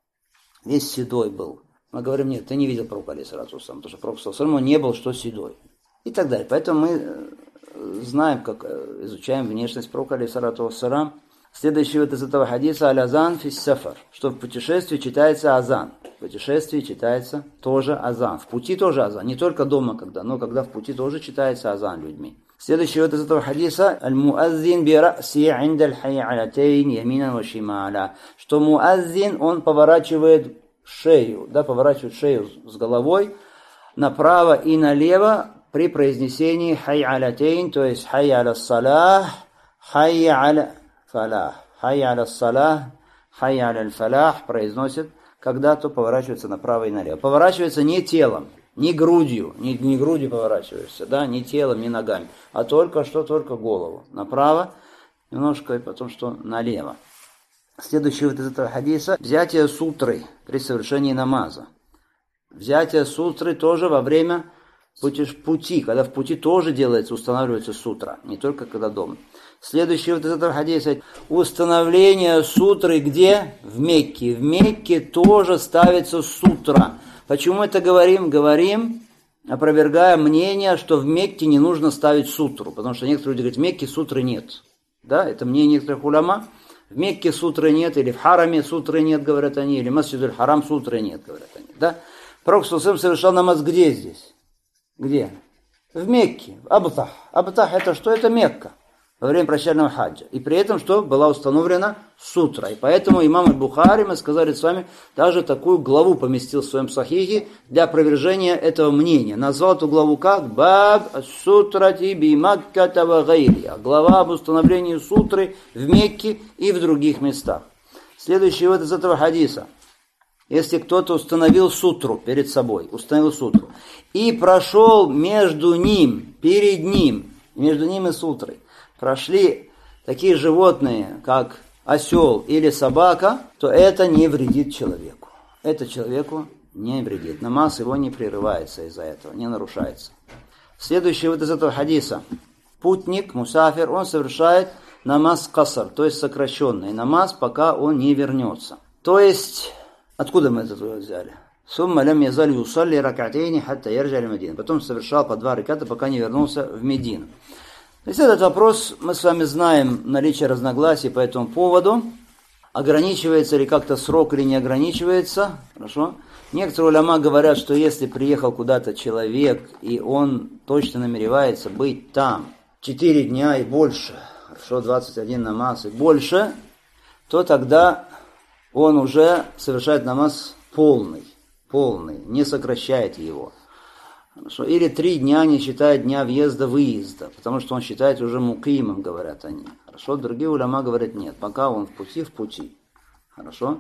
Весь седой был. Мы говорим, нет, ты не видел пророка, алейхиссалату вассалям, потому что пророк, саллаллаху алейхи, он не был, что седой. И так далее. Поэтому мы знаем, как изучаем внешность пророка, алейхиссалату вассалям. Следующий вот из этого хадиса: «Аль-азан фис сафар», что в путешествии читается азан. В путешествии читается тоже азан. В пути тоже азан. Не только дома, когда, но когда в пути тоже читается азан людьми. Следующий вот из этого хадиса: «Аль-муаззин би ра'си инда аль-хай'атейн яминан ва шималя», что муаззин, он поворачивает шею, да, поворачивает шею с головой направо и налево при произнесении хай'алятейн, то есть хай'я аля-салах, хай'я аля фалах. Хайя аля-салах, хайя аля-фалах произносит, когда то поворачивается направо и налево. Поворачивается не телом, не грудью, не, не грудью поворачиваешься, да, не телом, не ногами, а только что, только голову. Направо немножко, и потом что налево. Следующий вот из этого хадиса: взятие сутры при совершении намаза. Взятие сутры тоже во время пути, когда в пути тоже делается, устанавливается сутра, не только когда дома. Следующий вот из этого хадиса: установление сутры где? В Мекке. В Мекке тоже ставится сутра. Почему это говорим? Говорим, опровергая мнение, что в Мекке не нужно ставить сутру. Потому что некоторые люди говорят, в Мекке сутры нет. Да, это мнение некоторых уляма. В Мекке сутры нет, или в Хараме сутры нет, говорят они, или в Масджидуль Харам сутры нет, говорят они. Да? Пророк ﷺ совершал намаз где здесь? Где? В Мекке, в Абтах. Абтах это что? Это Мекка. Во время прощального хаджа. И при этом, что была установлена сутра. И поэтому имам аль-Бухари, мы сказали с вами, даже такую главу поместил в своем сахихе для опровержения этого мнения. Назвал эту главу как? Баб сутрати би Макката ва гайрия. Глава об установлении сутры в Мекке и в других местах. Следующий вот из этого хадиса. Если кто-то установил сутру перед собой, установил сутру, и прошел между ним, перед ним, между ним и сутрой, прошли такие животные, как осел или собака, то это не вредит человеку. Это человеку не вредит. Намаз его не прерывается из-за этого, не нарушается. Следующий вот из этого хадиса. Путник, мусафир, он совершает намаз касар, то есть сокращенный намаз, пока он не вернется. То есть, откуда мы это взяли? Сумма лям язаль юсалли ракатейни хатта ярджа аль Медина. Потом совершал по два раката, пока не вернулся в Медину. То есть этот вопрос, мы с вами знаем наличие разногласий по этому поводу. Ограничивается ли как-то срок или не ограничивается? Хорошо. Некоторые уляма говорят, что если приехал куда-то человек, и он точно намеревается быть там четыре дня и больше, хорошо, двадцать один намаз и больше, то тогда он уже совершает намаз полный, полный, не сокращает его. Хорошо. Или три дня не считает дня въезда-выезда, потому что он считает уже мукимом, говорят они. Хорошо. Другие уляма говорят, нет, пока он в пути, в пути. Хорошо.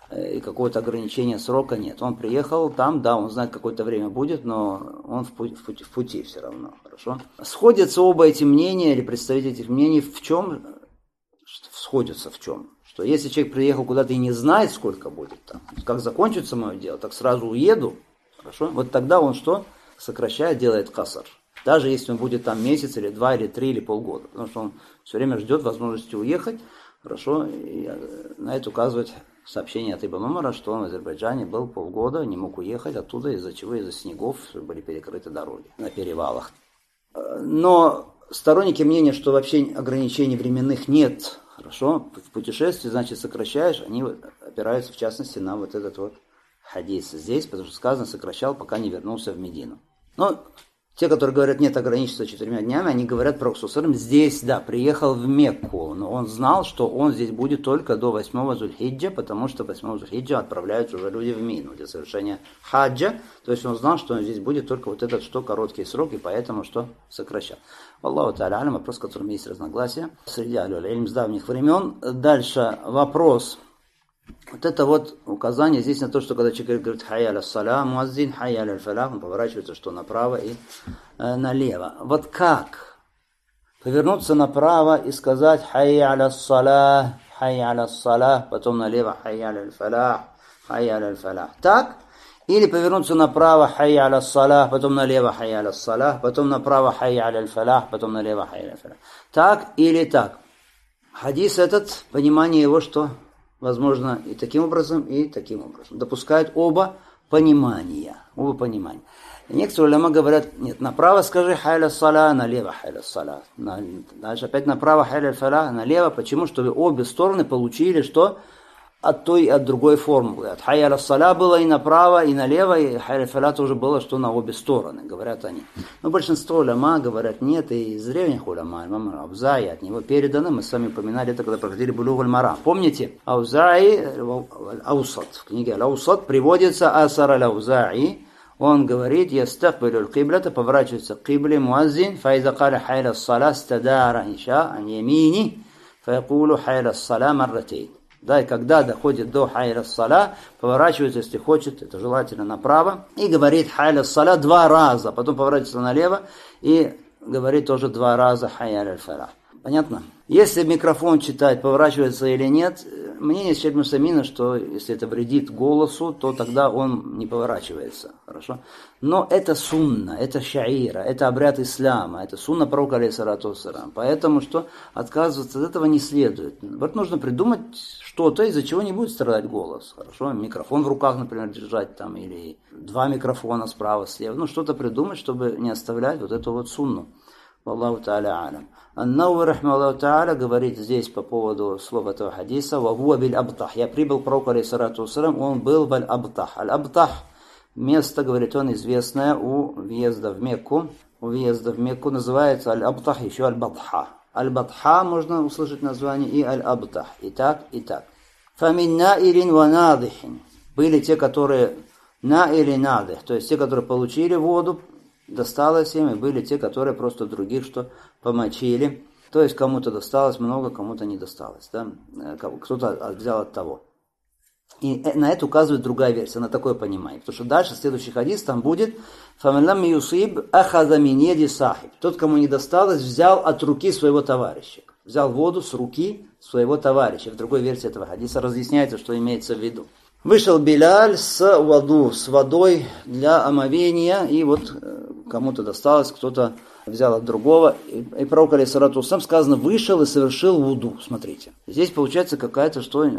И какого-то ограничения срока нет. Он приехал там, да, он знает, какое-то время будет, но он в пути, в пути, в пути все равно. Хорошо. Сходятся оба эти мнения, или представители этих мнений в чем? Сходятся в чем? Что если человек приехал куда-то и не знает, сколько будет там, как закончится мое дело, так сразу уеду. Хорошо. Вот тогда он что? Сокращает, делает касар. Даже если он будет там месяц, или два, или три, или полгода. Потому что он все время ждет возможности уехать. Хорошо. И на это указывает сообщение от Ибн Умара, что он в Азербайджане был полгода, не мог уехать оттуда, из-за чего? Из-за снегов были перекрыты дороги на перевалах. Но сторонники мнения, что вообще ограничений временных нет, Хорошо? В путешествии, значит, сокращаешь, они опираются, в частности, на вот этот вот хадис здесь, потому что сказано, сокращал, пока не вернулся в Медину. Но те, которые говорят, нет, ограничиться четырьмя днями, они говорят про Рсусалам, здесь, да, приехал в Мекку, но он знал, что он здесь будет только до восьмого Зульхиджа, потому что восьмого Зульхиджа отправляются уже люди в Мину для совершения хаджа, то есть он знал, что он здесь будет только вот этот, что короткий срок, и поэтому что сокращал. Аллаху та'аля алям, вопрос, в котором есть разногласия среди аль-илм с давних времен. Дальше вопрос. Вот это вот указание здесь на то, что когда человек говорит «Хайя аля-ссаля», муаззин, «Хайя аля-фалях», он поворачивается что направо и э, налево. Вот как повернуться направо и сказать «Хайя аля-ссаля», «Хайя аля-ссаля», потом налево «Хайя аля-фалях», «Хайя аля-фалях». Так? Или повернуться направо «Хайя аля-ссаля», потом налево «Хайя аля-ссаля», потом направо «Хайя аля-фалях», потом налево «Хайя аля-фалях». Так или так? Хадис этот, понимание его, что возможно и таким образом, и таким образом. Допускают оба понимания. Оба понимания. И некоторые уляма говорят, нет, направо скажи хайля саля, налево хайля саля. Дальше опять направо хайля фаля, налево. Почему? Чтобы обе стороны получили, что от той и от другой формулы. От хайя саля было и направо, и налево, и хайля фаля тоже было, что на обе стороны, говорят они. Но большинство уляма говорят, нет, и из древних уляма, имам Аузаи, от него передано, мы с вами упоминали это, когда проходили Булуг аль-Марам. Помните, Аузаи, Аусат, в книге Аусат приводится Асар аль-Аузаи, он говорит, ястакбилю аль-киблата, поворачивается к кибле муаззин, фаиза каля хайля саля стадара инша ан ямини, фаякулу хайля саля марратейн. Да, и когда доходит до хайля саля, поворачивается, если хочет, это желательно направо, и говорит хайля саля два раза, потом поворачивается налево и говорит тоже два раза хайля аль-фалах. Понятно? Если микрофон читать, поворачивается или нет, мнение Шейх Мусамина, что если это вредит голосу, то тогда он не поворачивается. Хорошо? Но это сунна, это шаира, это обряд ислама, это сунна пророка алейхиссалату вассалям. Поэтому что отказываться от этого не следует. Вот нужно придумать что-то, из-за чего не будет страдать голос. Хорошо? Микрофон в руках, например, держать там, или два микрофона справа, слева. Ну, что-то придумать, чтобы не оставлять вот эту вот сунну. Аллаху та'аля алям. Ан-Науи рахмаллаху та'аля говорит здесь по поводу слов этого хадиса: «Ва хуа биль-Абтах». Я прибыл к пророку алейхиссалату вассалям, он был в Аль-Абтах. Аль-Абтах место, говорит он, известное у въезда в Мекку. У въезда в Мекку называется Аль-Абтах, еще Аль-Бадха. Аль-Бадха можно услышать название, и Аль-Абтах. И так, и так. Фамин наилин ва надихин. Были те, которые на или надих, то есть те, которые получили воду, досталось им, и были те, которые просто других что помочили. То есть кому-то досталось много, кому-то не досталось. Да? Кто-то взял от того. И на это указывает другая версия, на такое понимание. Потому что дальше, следующий хадис, там будет «Фамилам юсиб ахаза мин яди сахиб». Тот, кому не досталось, взял от руки своего товарища. Взял воду с руки своего товарища. В другой версии этого хадиса разъясняется, что имеется в виду. Вышел Биляль с воду, с водой для омовения, и вот кому-то досталось, кто-то взял от другого. И пророк алейхиссалату вассалям сказано, вышел и совершил вуду. Смотрите, здесь получается какая-то что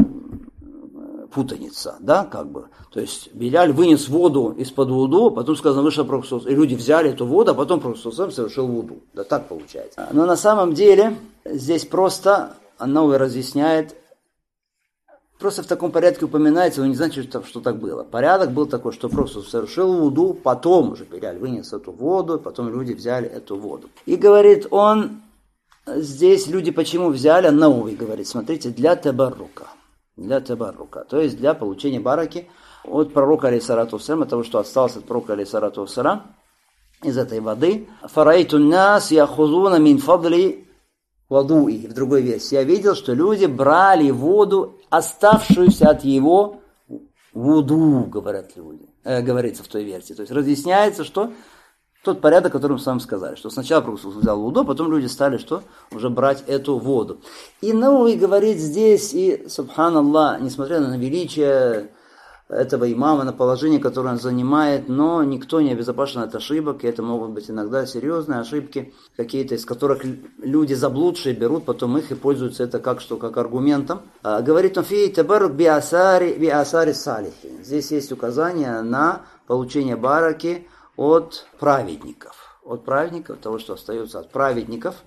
путаница, да, как бы. То есть Биляль вынес воду из-под вуду, потом сказано, вышел пророк, и люди взяли эту воду, а потом пророк совершил вуду. Да, так получается. Но на самом деле здесь просто Ан-Науи разъясняет. Просто в таком порядке упоминается, но не значит, что, что так было. Порядок был такой, что просто совершил вуду, потом уже Биляль вынес эту воду, потом люди взяли эту воду. И говорит он, здесь люди почему взяли, Ан-Науи говорит, смотрите, для табаррука. Для табаррука, то есть для получения бараки от пророка алейхиссалату вассалям, от того, что осталось от пророка алейхиссалату вассалям, из этой воды. Фараиту нас яхузуна мин фадли вадуи. В другой версии я видел, что люди брали воду, оставшуюся от его вуду, говорят люди. Э, говорится в той версии. То есть разъясняется, что тот порядок, который мы с вами сказали, что сначала Пророк взял вуду, потом люди стали что? Уже брать эту воду. И Науи говорит здесь, и, субханаллах, несмотря на величие этого имама, на положение, которое он занимает, но никто не обезопасен от ошибок, и это могут быть иногда серьезные ошибки, какие-то из которых люди заблудшие берут, потом их и пользуются это как что, как аргументом. А, говорит он, фи табарук би асари, би асари салихи. Здесь есть указание на получение бараки от праведников. От праведников, того, что остается от праведников.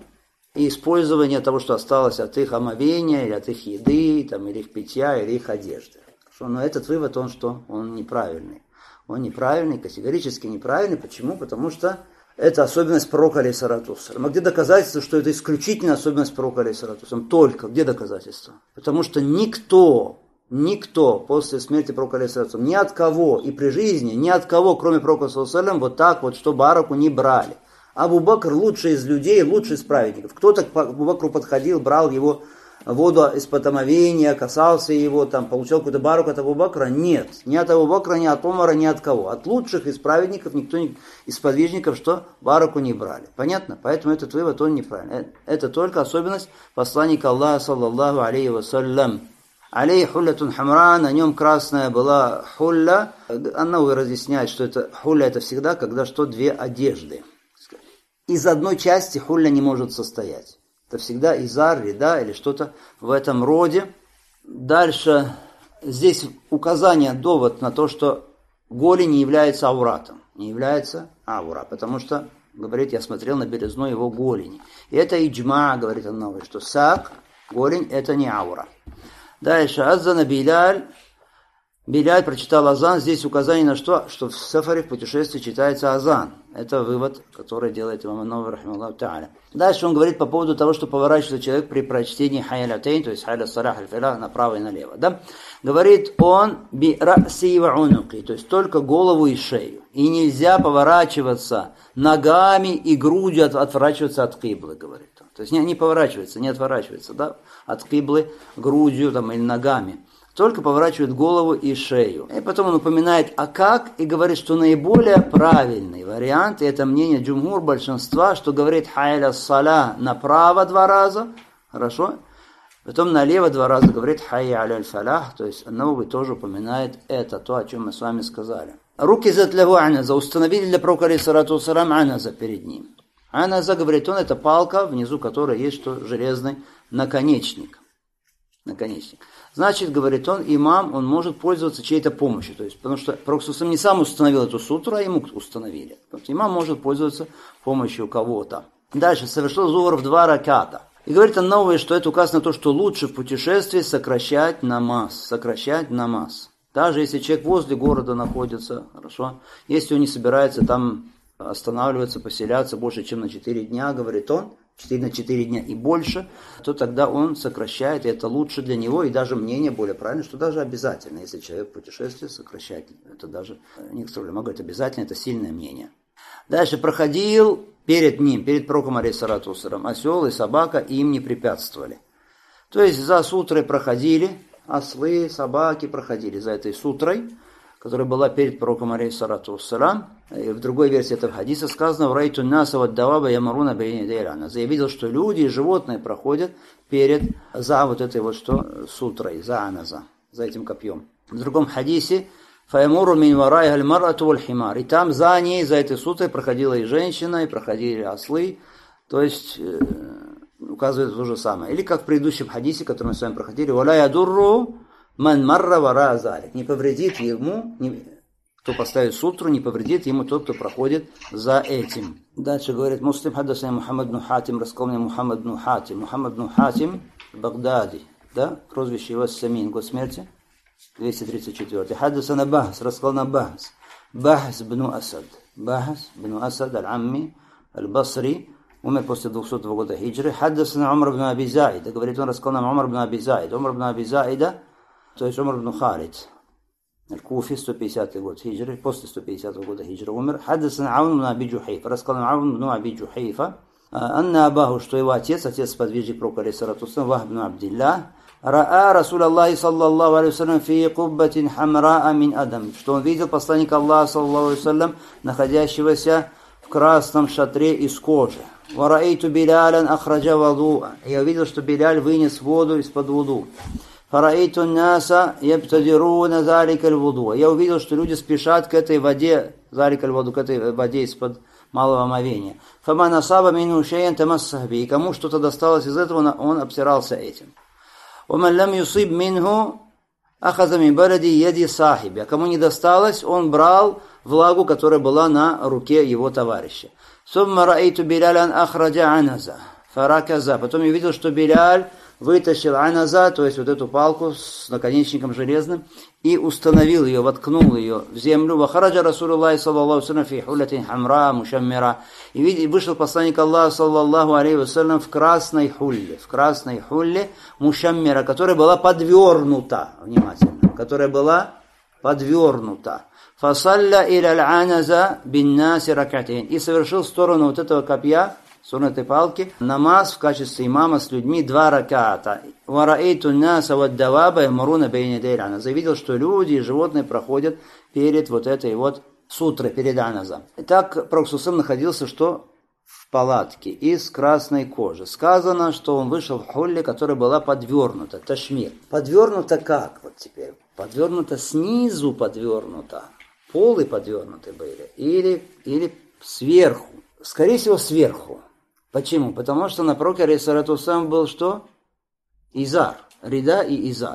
и использование того, что осталось от их омовения, или от их еды, там, или их питья, или их одежды. Но этот вывод, он что? Он неправильный. Он неправильный, категорически неправильный. Почему? Потому что это особенность пророка алейхиссалату вассалям. А где доказательство, что это исключительная особенность пророка алейхиссалату вассалям? Только. Где доказательство? Потому что никто, никто после смерти пророка алейхиссалату вассалям, ни от кого и при жизни, ни от кого, кроме пророка саллаллаху алейхи ва саллям, вот так вот, что бараку не брали. Абу Бакр лучший из людей, лучший из праведников. Кто-то к Абу Бакру подходил, брал его воду из-под омовения, касался его, там, получал какой-то барук от Абу Бакра? Нет. Ни от Абу Бакра, ни от Умара, ни от кого. От лучших из праведников никто не, из подвижников, что баруку не брали. Понятно? Поэтому этот вывод, он неправильный. Это только особенность посланника Аллаха, саллаллаху алейхи вассалям. Алей хуллятун хамра, на нем красная была хулля. Аннауи разъясняет, что это хулля это всегда, когда что две одежды. Из одной части хулля не может состоять. Это всегда изар, рида или что-то в этом роде. Дальше здесь указание, довод на то, что голень не является ауратом. Не является аура, потому что, говорит, я смотрел на белизну его голени. И это иджма, говорит Аннауи, что сак, голень, это не аура. Дальше, аззана Биляль. Биляль прочитал азан. Здесь указание на что? Что в сафаре, в путешествии читается азан. Это вывод, который делает имам Ан-Навави, рахимахуллаху та'аля. Дальше он говорит по поводу того, что поворачивается человек при прочтении хайялятейн, то есть хайля салях аль-фалях, направо и налево. Да? Говорит он би ра'си ва унуки, то есть только голову и шею. И нельзя поворачиваться ногами и грудью, от, отворачиваться от киблы, говорит он. То есть не, не поворачивается, не отворачивается, да, от киблы грудью там, или ногами. Только поворачивает голову и шею. И потом он упоминает, а как, и говорит, что наиболее правильный вариант, и это мнение джумгур большинства, что говорит хайля саля направо два раза, хорошо, потом налево два раза говорит хайя аляль фалях, то есть Ан-Навави тоже упоминает это, то, о чем мы с вами сказали. Руки затлягу аназа, установили для пророка алейхиссалату вассалям аназа перед ним. Аназа, говорит он, это палка, внизу которой есть что, железный наконечник. Наконечник. Значит, говорит он, имам, он может пользоваться чьей-то помощью. То есть, потому что пророк не сам установил эту сутру, а ему установили. Имам может пользоваться помощью кого-то. Дальше, совершил зугр в два раката. И говорит Ан-Навави, что это указано на то, что лучше в путешествии сокращать намаз. Сокращать намаз. Даже если человек возле города находится, хорошо. Если он не собирается там останавливаться, поселяться больше, чем на четыре дня, говорит он, четыре на четыре дня и больше, то тогда он сокращает, и это лучше для него, и даже мнение более правильное, что даже обязательно, если человек в путешествии сокращает, это даже, некоторые могут говорить, обязательно, это сильное мнение. Дальше проходил перед ним, перед пророком алейхиссалату вассалям, осел и собака, и им не препятствовали. То есть за сутрой проходили, ослы, собаки проходили за этой сутрой, которая была перед пророком алейхиссалату вассалям. И в другой версии этого хадиса сказано: «Райту наса вад даваба ямаруна бейни дейрана». Я видел, что люди и животные проходят перед, за вот этой вот что, сутрой, за аназа, за этим копьем. В другом хадисе: «Фаямуру мин варайха аль-марату валь-химар». И там за ней, за этой сутрой проходила и женщина, и проходили ослы. То есть э, указывает то же самое. Или как в предыдущем хадисе, который мы с вами проходили: «Валя ядурру ман марра вара залик». Не повредит ему, не, кто поставит сутру, не повредит ему тот, кто проходит за этим. Дальше говорит Муслим: «Хаддасана Мухаммад бн Хатим, рассказал мне Мухаммад бн Хатим». Мухаммад бн Хатим, Багдади, да, прозвище его Самин, год смерти, двести тридцать четыре. «Хаддасана Бахс», рассказал на Бахс. Бахс бн Асад. Бахс бн Асад, аль-Амми, аль-Басри, умер после двухсотого года хиджры. «Хаддасана Умар бн Аби Заида», говорит он, рассказал нам Умар бн Аби Заида. Умар бн Аби Заида, то есть Умар бн Халид, Аль-Куфи, сто пятидесятый год хиджры, после сто пятидесятого года хиджры умер. «Хаддасана Аун бн Аби Джухайфа», рассказал Аун бн Аби Джухайфа, анна Абаху, что его отец, отец подвижник пророка алейхиссалату вассалям, Вахб бн Абдилlah, раа Расул Аллахи саллаллаху алейхи вассалям фи куббатин хамраа мин адам, что он видел посланника Аллаха саллаллаху алейхи вассалям, находящегося в красном шатре из кожи. Вараиту Билялян ахраджа вадуа, я увидел, что Биляль вынес воду из-под вуду. Фараиту наса ябтадируна залика аль-вуду, я увидел, что люди спешат к этой воде, залика аль-вуду, к этой воде из-под малого омовения. Фаман асаба мину шейян тамассахби, и кому что-то досталось из этого, он обтирался этим. Ваман лам юсиб минху ахаза мин баради яди сахиби, а кому не досталось, он брал влагу, которая была на руке его товарища. Сумма раиту Билялян ахраджа аназа, фараказа. Потом я видел, что Биляль вытащил аназа, то есть вот эту палку с наконечником железным, и установил ее, воткнул ее в землю. Вахараджа Расулуллахи саллаллаху алейхи ва саллям фи хуллятин хамра мушаммира. И вышел посланник Аллаха саллаллаху алейхи ва саллям в красной хулле, в красной хулле мушаммира, которая была подвернута, внимательно, которая была подвернута. Фасалля иля аль-аназа бин-наси ракатин. И совершил в сторону вот этого копья, в сторону этой палки, намаз в качестве имама с людьми два раката. Вараэйту наса ваддаваба ямуруна бейна ядай аль-аназа. Видел, что люди и животные проходят перед вот этой вот сутрой, перед аназом. Итак, Пророк Сусам находился что? В палатке из красной кожи. Сказано, что он вышел в хулле, которая была подвернута, ташмир. Подвернута как? Вот теперь. Подвернута снизу, подвернута. Полы подвернуты были. Или, или сверху. Скорее всего, сверху. Почему? Потому что на пророке алейхиссалату вассалам был что? Изар. Рида и изар.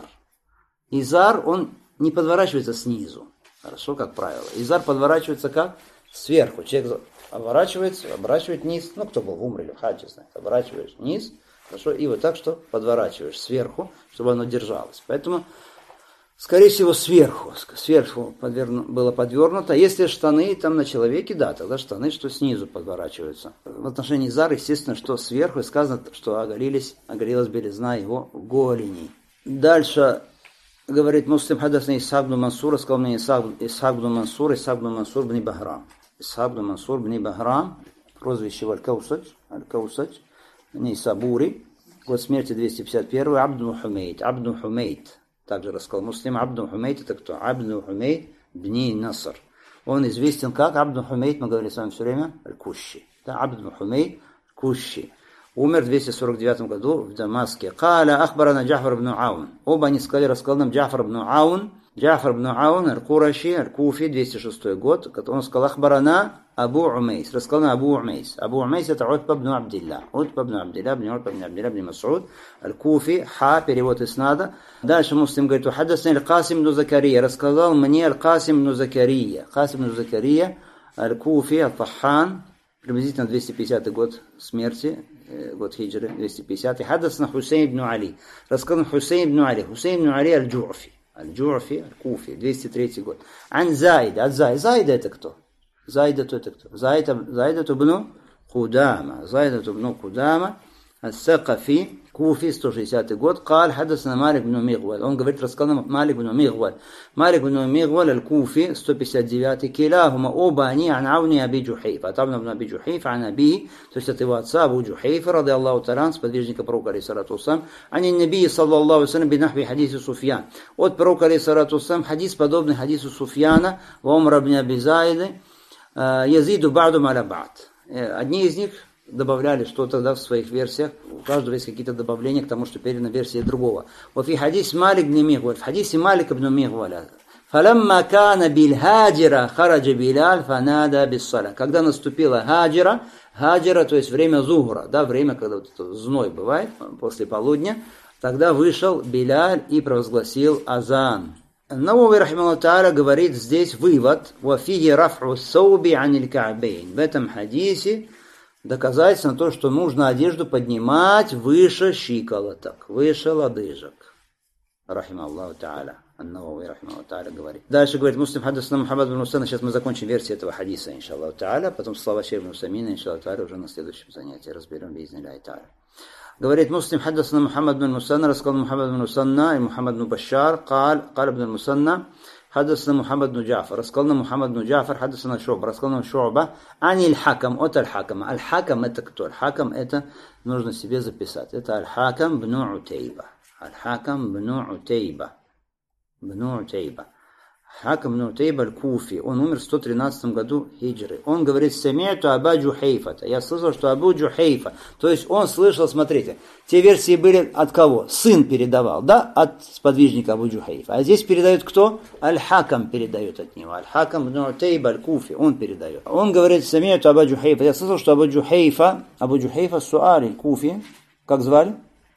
Изар, он не подворачивается снизу. Хорошо, как правило. Изар подворачивается как? Сверху. Человек оборачивается, оборачивает вниз. Ну, кто был в умре или в хаджи, знает. Оборачиваешь вниз. Хорошо. И вот так, что подворачиваешь сверху, чтобы оно держалось. Поэтому, скорее всего, сверху. Сверху подверну, было подвернуто. Если штаны там на человеке, да, тогда штаны, что снизу подворачиваются. В отношении Изара, естественно, что сверху. И сказано, что оголились, оголилась белизна его голени. Дальше говорит Муслим, хадасна Исхак бн Мансур, сказал мне Исхак бн Мансур, Исхак бн Мансур бн Бахрам. Исхак бн Мансур бн Бахрам, прозвище Аль-Каусач, Аль-Каусач, Нейсабури, год смерти двести пятьдесят один, Абду Хумейт, Абду Хумейт. Также рассказал Муслим, Абду Хумейт это кто? Абду Хумейт бни Наср. Он известен как Абду Хумейт, мы говорили с вами все время, Аль-Куши. Да, Абду Хумейт Куши. Умер в двести сорок девятом году в Дамаске. Каля ахбарана Джафар ибн Аун. Оба они сказали, рассказал нам Джафар ибн Аун. Джафар ибн Аун, Аль-Кураши, Аль-Куфи, двести шестой год. Он сказал, ахбарана Абу Умейс. Рассказал нам Абу Умейс. Абу Умейс это Утба ибн Абдилля. Утба ибн Абдилля, ибн Утба ибн Абдилля, ибн Мас'уд. Аль-Куфи, ха, перевод иснада. Дальше Муслим говорит, хадасна Аль-Касим ибн Закария. Рассказал мне Аль-Касим ибн Закария. Касим ибн Закария, Аль-Куфи, Аль-Тахан. Приблизительно двести пятидесятый год смерти. Год хиджры, двести пятидесятый. Хадасна Хусейн ибн Али. Рассказан Хусейн ибн Али. Хусейн ибн Али аль-Джу'фи. Аль-Джу'фи, аль-Куфи, двести третий год. Ан Заида. От Заида. Заида это кто? Заида то это кто? Заида, Заида ибн Кудама. Заида ибн Кудама. Аль-Сакафи. Куфи, сто шестидесятый год. Кал хадасна Малик ибн Мигваль. Он говорит, рассказан Малик ибн Мигваль. Малик ибн Мигваль аль-Куфи, сто пятьдесят девятый. Килахума оба они ан Ауни Аби Джухейфа. Атабна ибн Аби Джухейфа, ан Аби, то есть от его отца Абу Джухейфа, ради Аллаху Таран, сподвижника пророка алейхиссалату вассалям. Ани Наби саллаллаху алейхи ва саллям бинахви хадиси Суфьян. От пророка алейхиссалату вассалям хадис, подобный хадису Суфьяна, ва Умар ибн Аби Заиды, язиду ба'ду ма'ля ба'д. Одни из них добавляли что-то да, в своих версиях. У каждого есть какие-то добавления к тому, что передано в версии другого. Вот в хадис Малик ибн Мигваль, в хадисе Малик ибн Мигваля. فَلَمَّا كَانَ بِالْهَاجِرَ خَرَجَ بِلَالْ فَنَادَى بِالصَّلَاةِ. Когда наступила хаджира, хаджира, то есть время зухра, да, время, когда вот это зной бывает, после полудня, тогда вышел Биляль и провозгласил азан. Навави рахимахуллах тааля говорит здесь вывод: «Вафиги раф'у сауби аниль ка'бейн». В этом хадисе доказательство на то, что нужно одежду поднимать выше щиколоток, выше лодыжек. Рахимахуллах тааля. Ан-Навави рахимахуллах тааля говорит. Дальше говорит Муслим хадасна Мухаммад бин Мусана. Сейчас мы закончим версию этого хадиса, иншаллах тааля. Потом слова шейх ибн Усаймина, иншаллах тааля, уже на следующем занятии разберем биизниллахи тааля. Говорит Муслим хадасна Мухаммад бин Мусана. Рассказал Мухаммад бин Мусана и Мухаммад бин Башар. Кал, кал ибн Мусана. حدثنا محمد بن جعفر رسقلنا محمد بن جعفر حدثنا شعبة رسقلنا شعبة عن الحكم от الحكم. الحكم это кто? الحكم это нужно себе записать. Это الحكم بن عتيبة. الحكم بن عتيبة. بن عتيبة. Хакам бн Утайба аль-Куфи. Он умер в сто тринадцатом году хиджры. Он говорит: «Сами'ту Аба Джухейфата». Я слышал, что Абу Джухейфа. То есть он слышал, смотрите, те версии были от кого? Сын передавал, да? От сподвижника Абу Джухейфа. А здесь передает кто? Аль-Хакам передает от него. Аль-Хакам бн Утайба аль-Куфи. Он передает. Он говорит: «Сами'ту Аба Джухейфа». Я слышал, что Абу Джухейфа, Абу Джухейфа Суали Куфи. Как звали?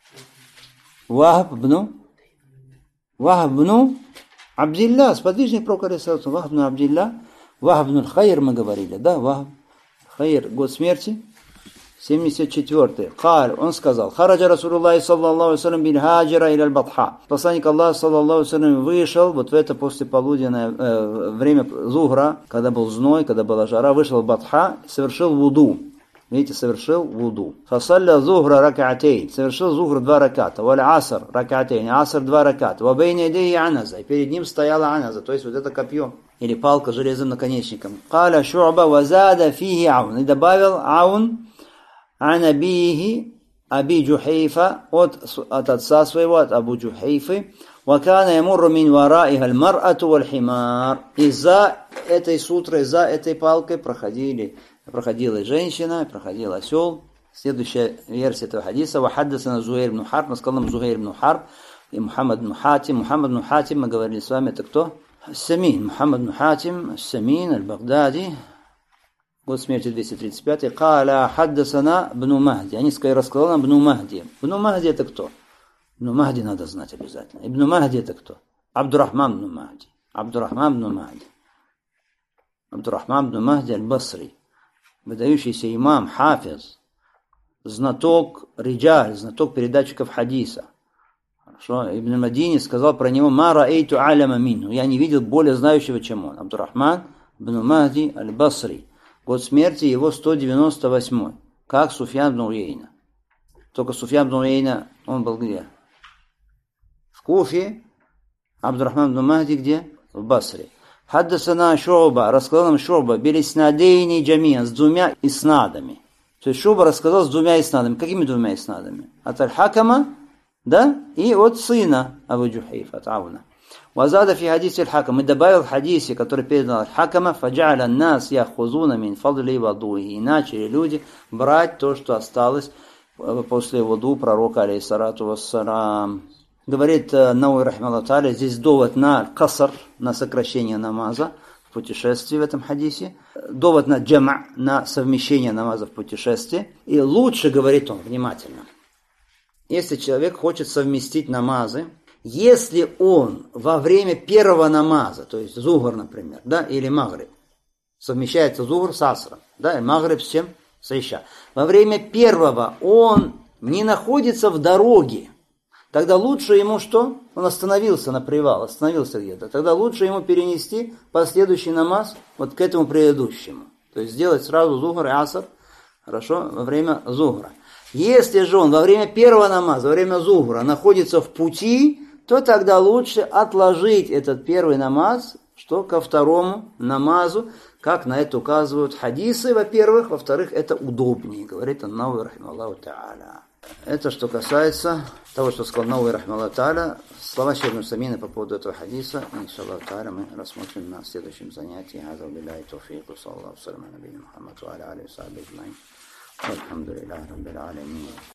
Вахаб бн Вахаб бн Абдилля, сподвижник пророка алейхиссалату, Вахаб бн Абдилля, Вахаб бн Хайр мы говорили, да, Вахаб Хайр, год смерти, семьдесят четвёртый. Каль, он сказал, хараджа Расулуллахи саллаллаху алейхи бин хаджира иля аль-Батха. Посланник Аллаха саллаллаху алейхи вышел, вот в это послеполуденное э, время зухра, когда был зной, когда была жара, вышел в Батха, совершил вуду. Видите, совершил вуду. Фасалля зухра ракатейн. Совершил зухр два раката. Валь аср ракатейн. Аср два раката. Вабейна идеи аназа. И перед ним стояла аназа. То есть вот это копье. Или палка с железным наконечником. Каля шу'ба вазада фихи аун. И добавил аун ан абихи аби Джухейфа. От, от отца своего, от Абу Джухейфы. Вакана ямурру мин вараиха аль-мар'ату валь-химар. И за этой сутрой, за этой палкой проходили проходила женщина, проходил осел. Следующая версия этого хадиса. Вахаддасана Зухайр ибн Харб. Мы сказали Зухайр ибн Харб и Мухаммад ибн Хатим. Мухаммад ибн Хатим, мы говорили с вами, это кто? Самин. Мухаммад ибн Хатим, Самин, аль-Багдади. Год смерти двести тридцать пятый. Каля хаддасана ибн Махди. Они сказали, рассказал нам ибн Махди. Ибн Махди это кто? Ибн Махди надо знать обязательно. Ибн Махди это кто? Абдурахман ибн Махди. Абдурахман ибн Махди. Абдурахман ибн Махди аль-Басри. Выдающийся имам, хафиз, знаток риджаль, знаток передатчиков хадиса. Хорошо. Ибн Мадини сказал про него: «Ма раэйту аляма мину». Я не видел более знающего, чем он. Абдурахман ибн Махди аль-Басри. Год смерти его сто девяносто восьмой. Как Суфьян ибн Уейна. Только Суфьян ибн Уейна, он был где? В Куфе. Абдурахман ибн Махди где? В Басре. Хаддасана Шу'ба, рассказал нам Шу'ба, билиснадейни джамиан, с двумя иснадами. То есть Шу'ба рассказал с двумя иснадами. Какими двумя иснадами? От аль-Хакама, да, и от сына Абу Джухейфа, от Ауна. Вазада фи хадисе аль-Хакам, и добавил в хадисе, который передал аль-Хакама, фаджа'аля нас яхузуна мин фадли вадуи, и начали люди брать то, что осталось после вуду пророка, алейхиссалату вассалам. Говорит Науи рахимахуллах тааля, здесь довод на каср, на сокращение намаза в путешествии в этом хадисе, довод на джама, на совмещение намаза в путешествии. И лучше, говорит он, внимательно, если человек хочет совместить намазы, если он во время первого намаза, то есть зухр, например, да, или магриб, совмещается зухр с асром, да, и магриб с чем? С иша. Во время первого он не находится в дороге, тогда лучше ему что? Он остановился на привал, остановился где-то. Тогда лучше ему перенести последующий намаз вот к этому предыдущему. То есть сделать сразу зухр и аср, хорошо, во время зухра. Если же он во время первого намаза, во время зухра находится в пути, то тогда лучше отложить этот первый намаз, что ко второму намазу, как на это указывают хадисы, во-первых. Во-вторых, это удобнее, говорит Ан-Науи рахимахуллаху тааля. Это что касается того, что сказал Науи рахимахуллаху тааля. Слова Шейха Усаймина по поводу этого хадиса, иншаллаху тааля, мы рассмотрим на следующем занятии. Хаза биллахи тауфик, саллаллаху алейхи ва саллям, набийна Мухаммад ва аля алихи ва сахбихи аджмаин. Алхамдулиллахи раббил алямин.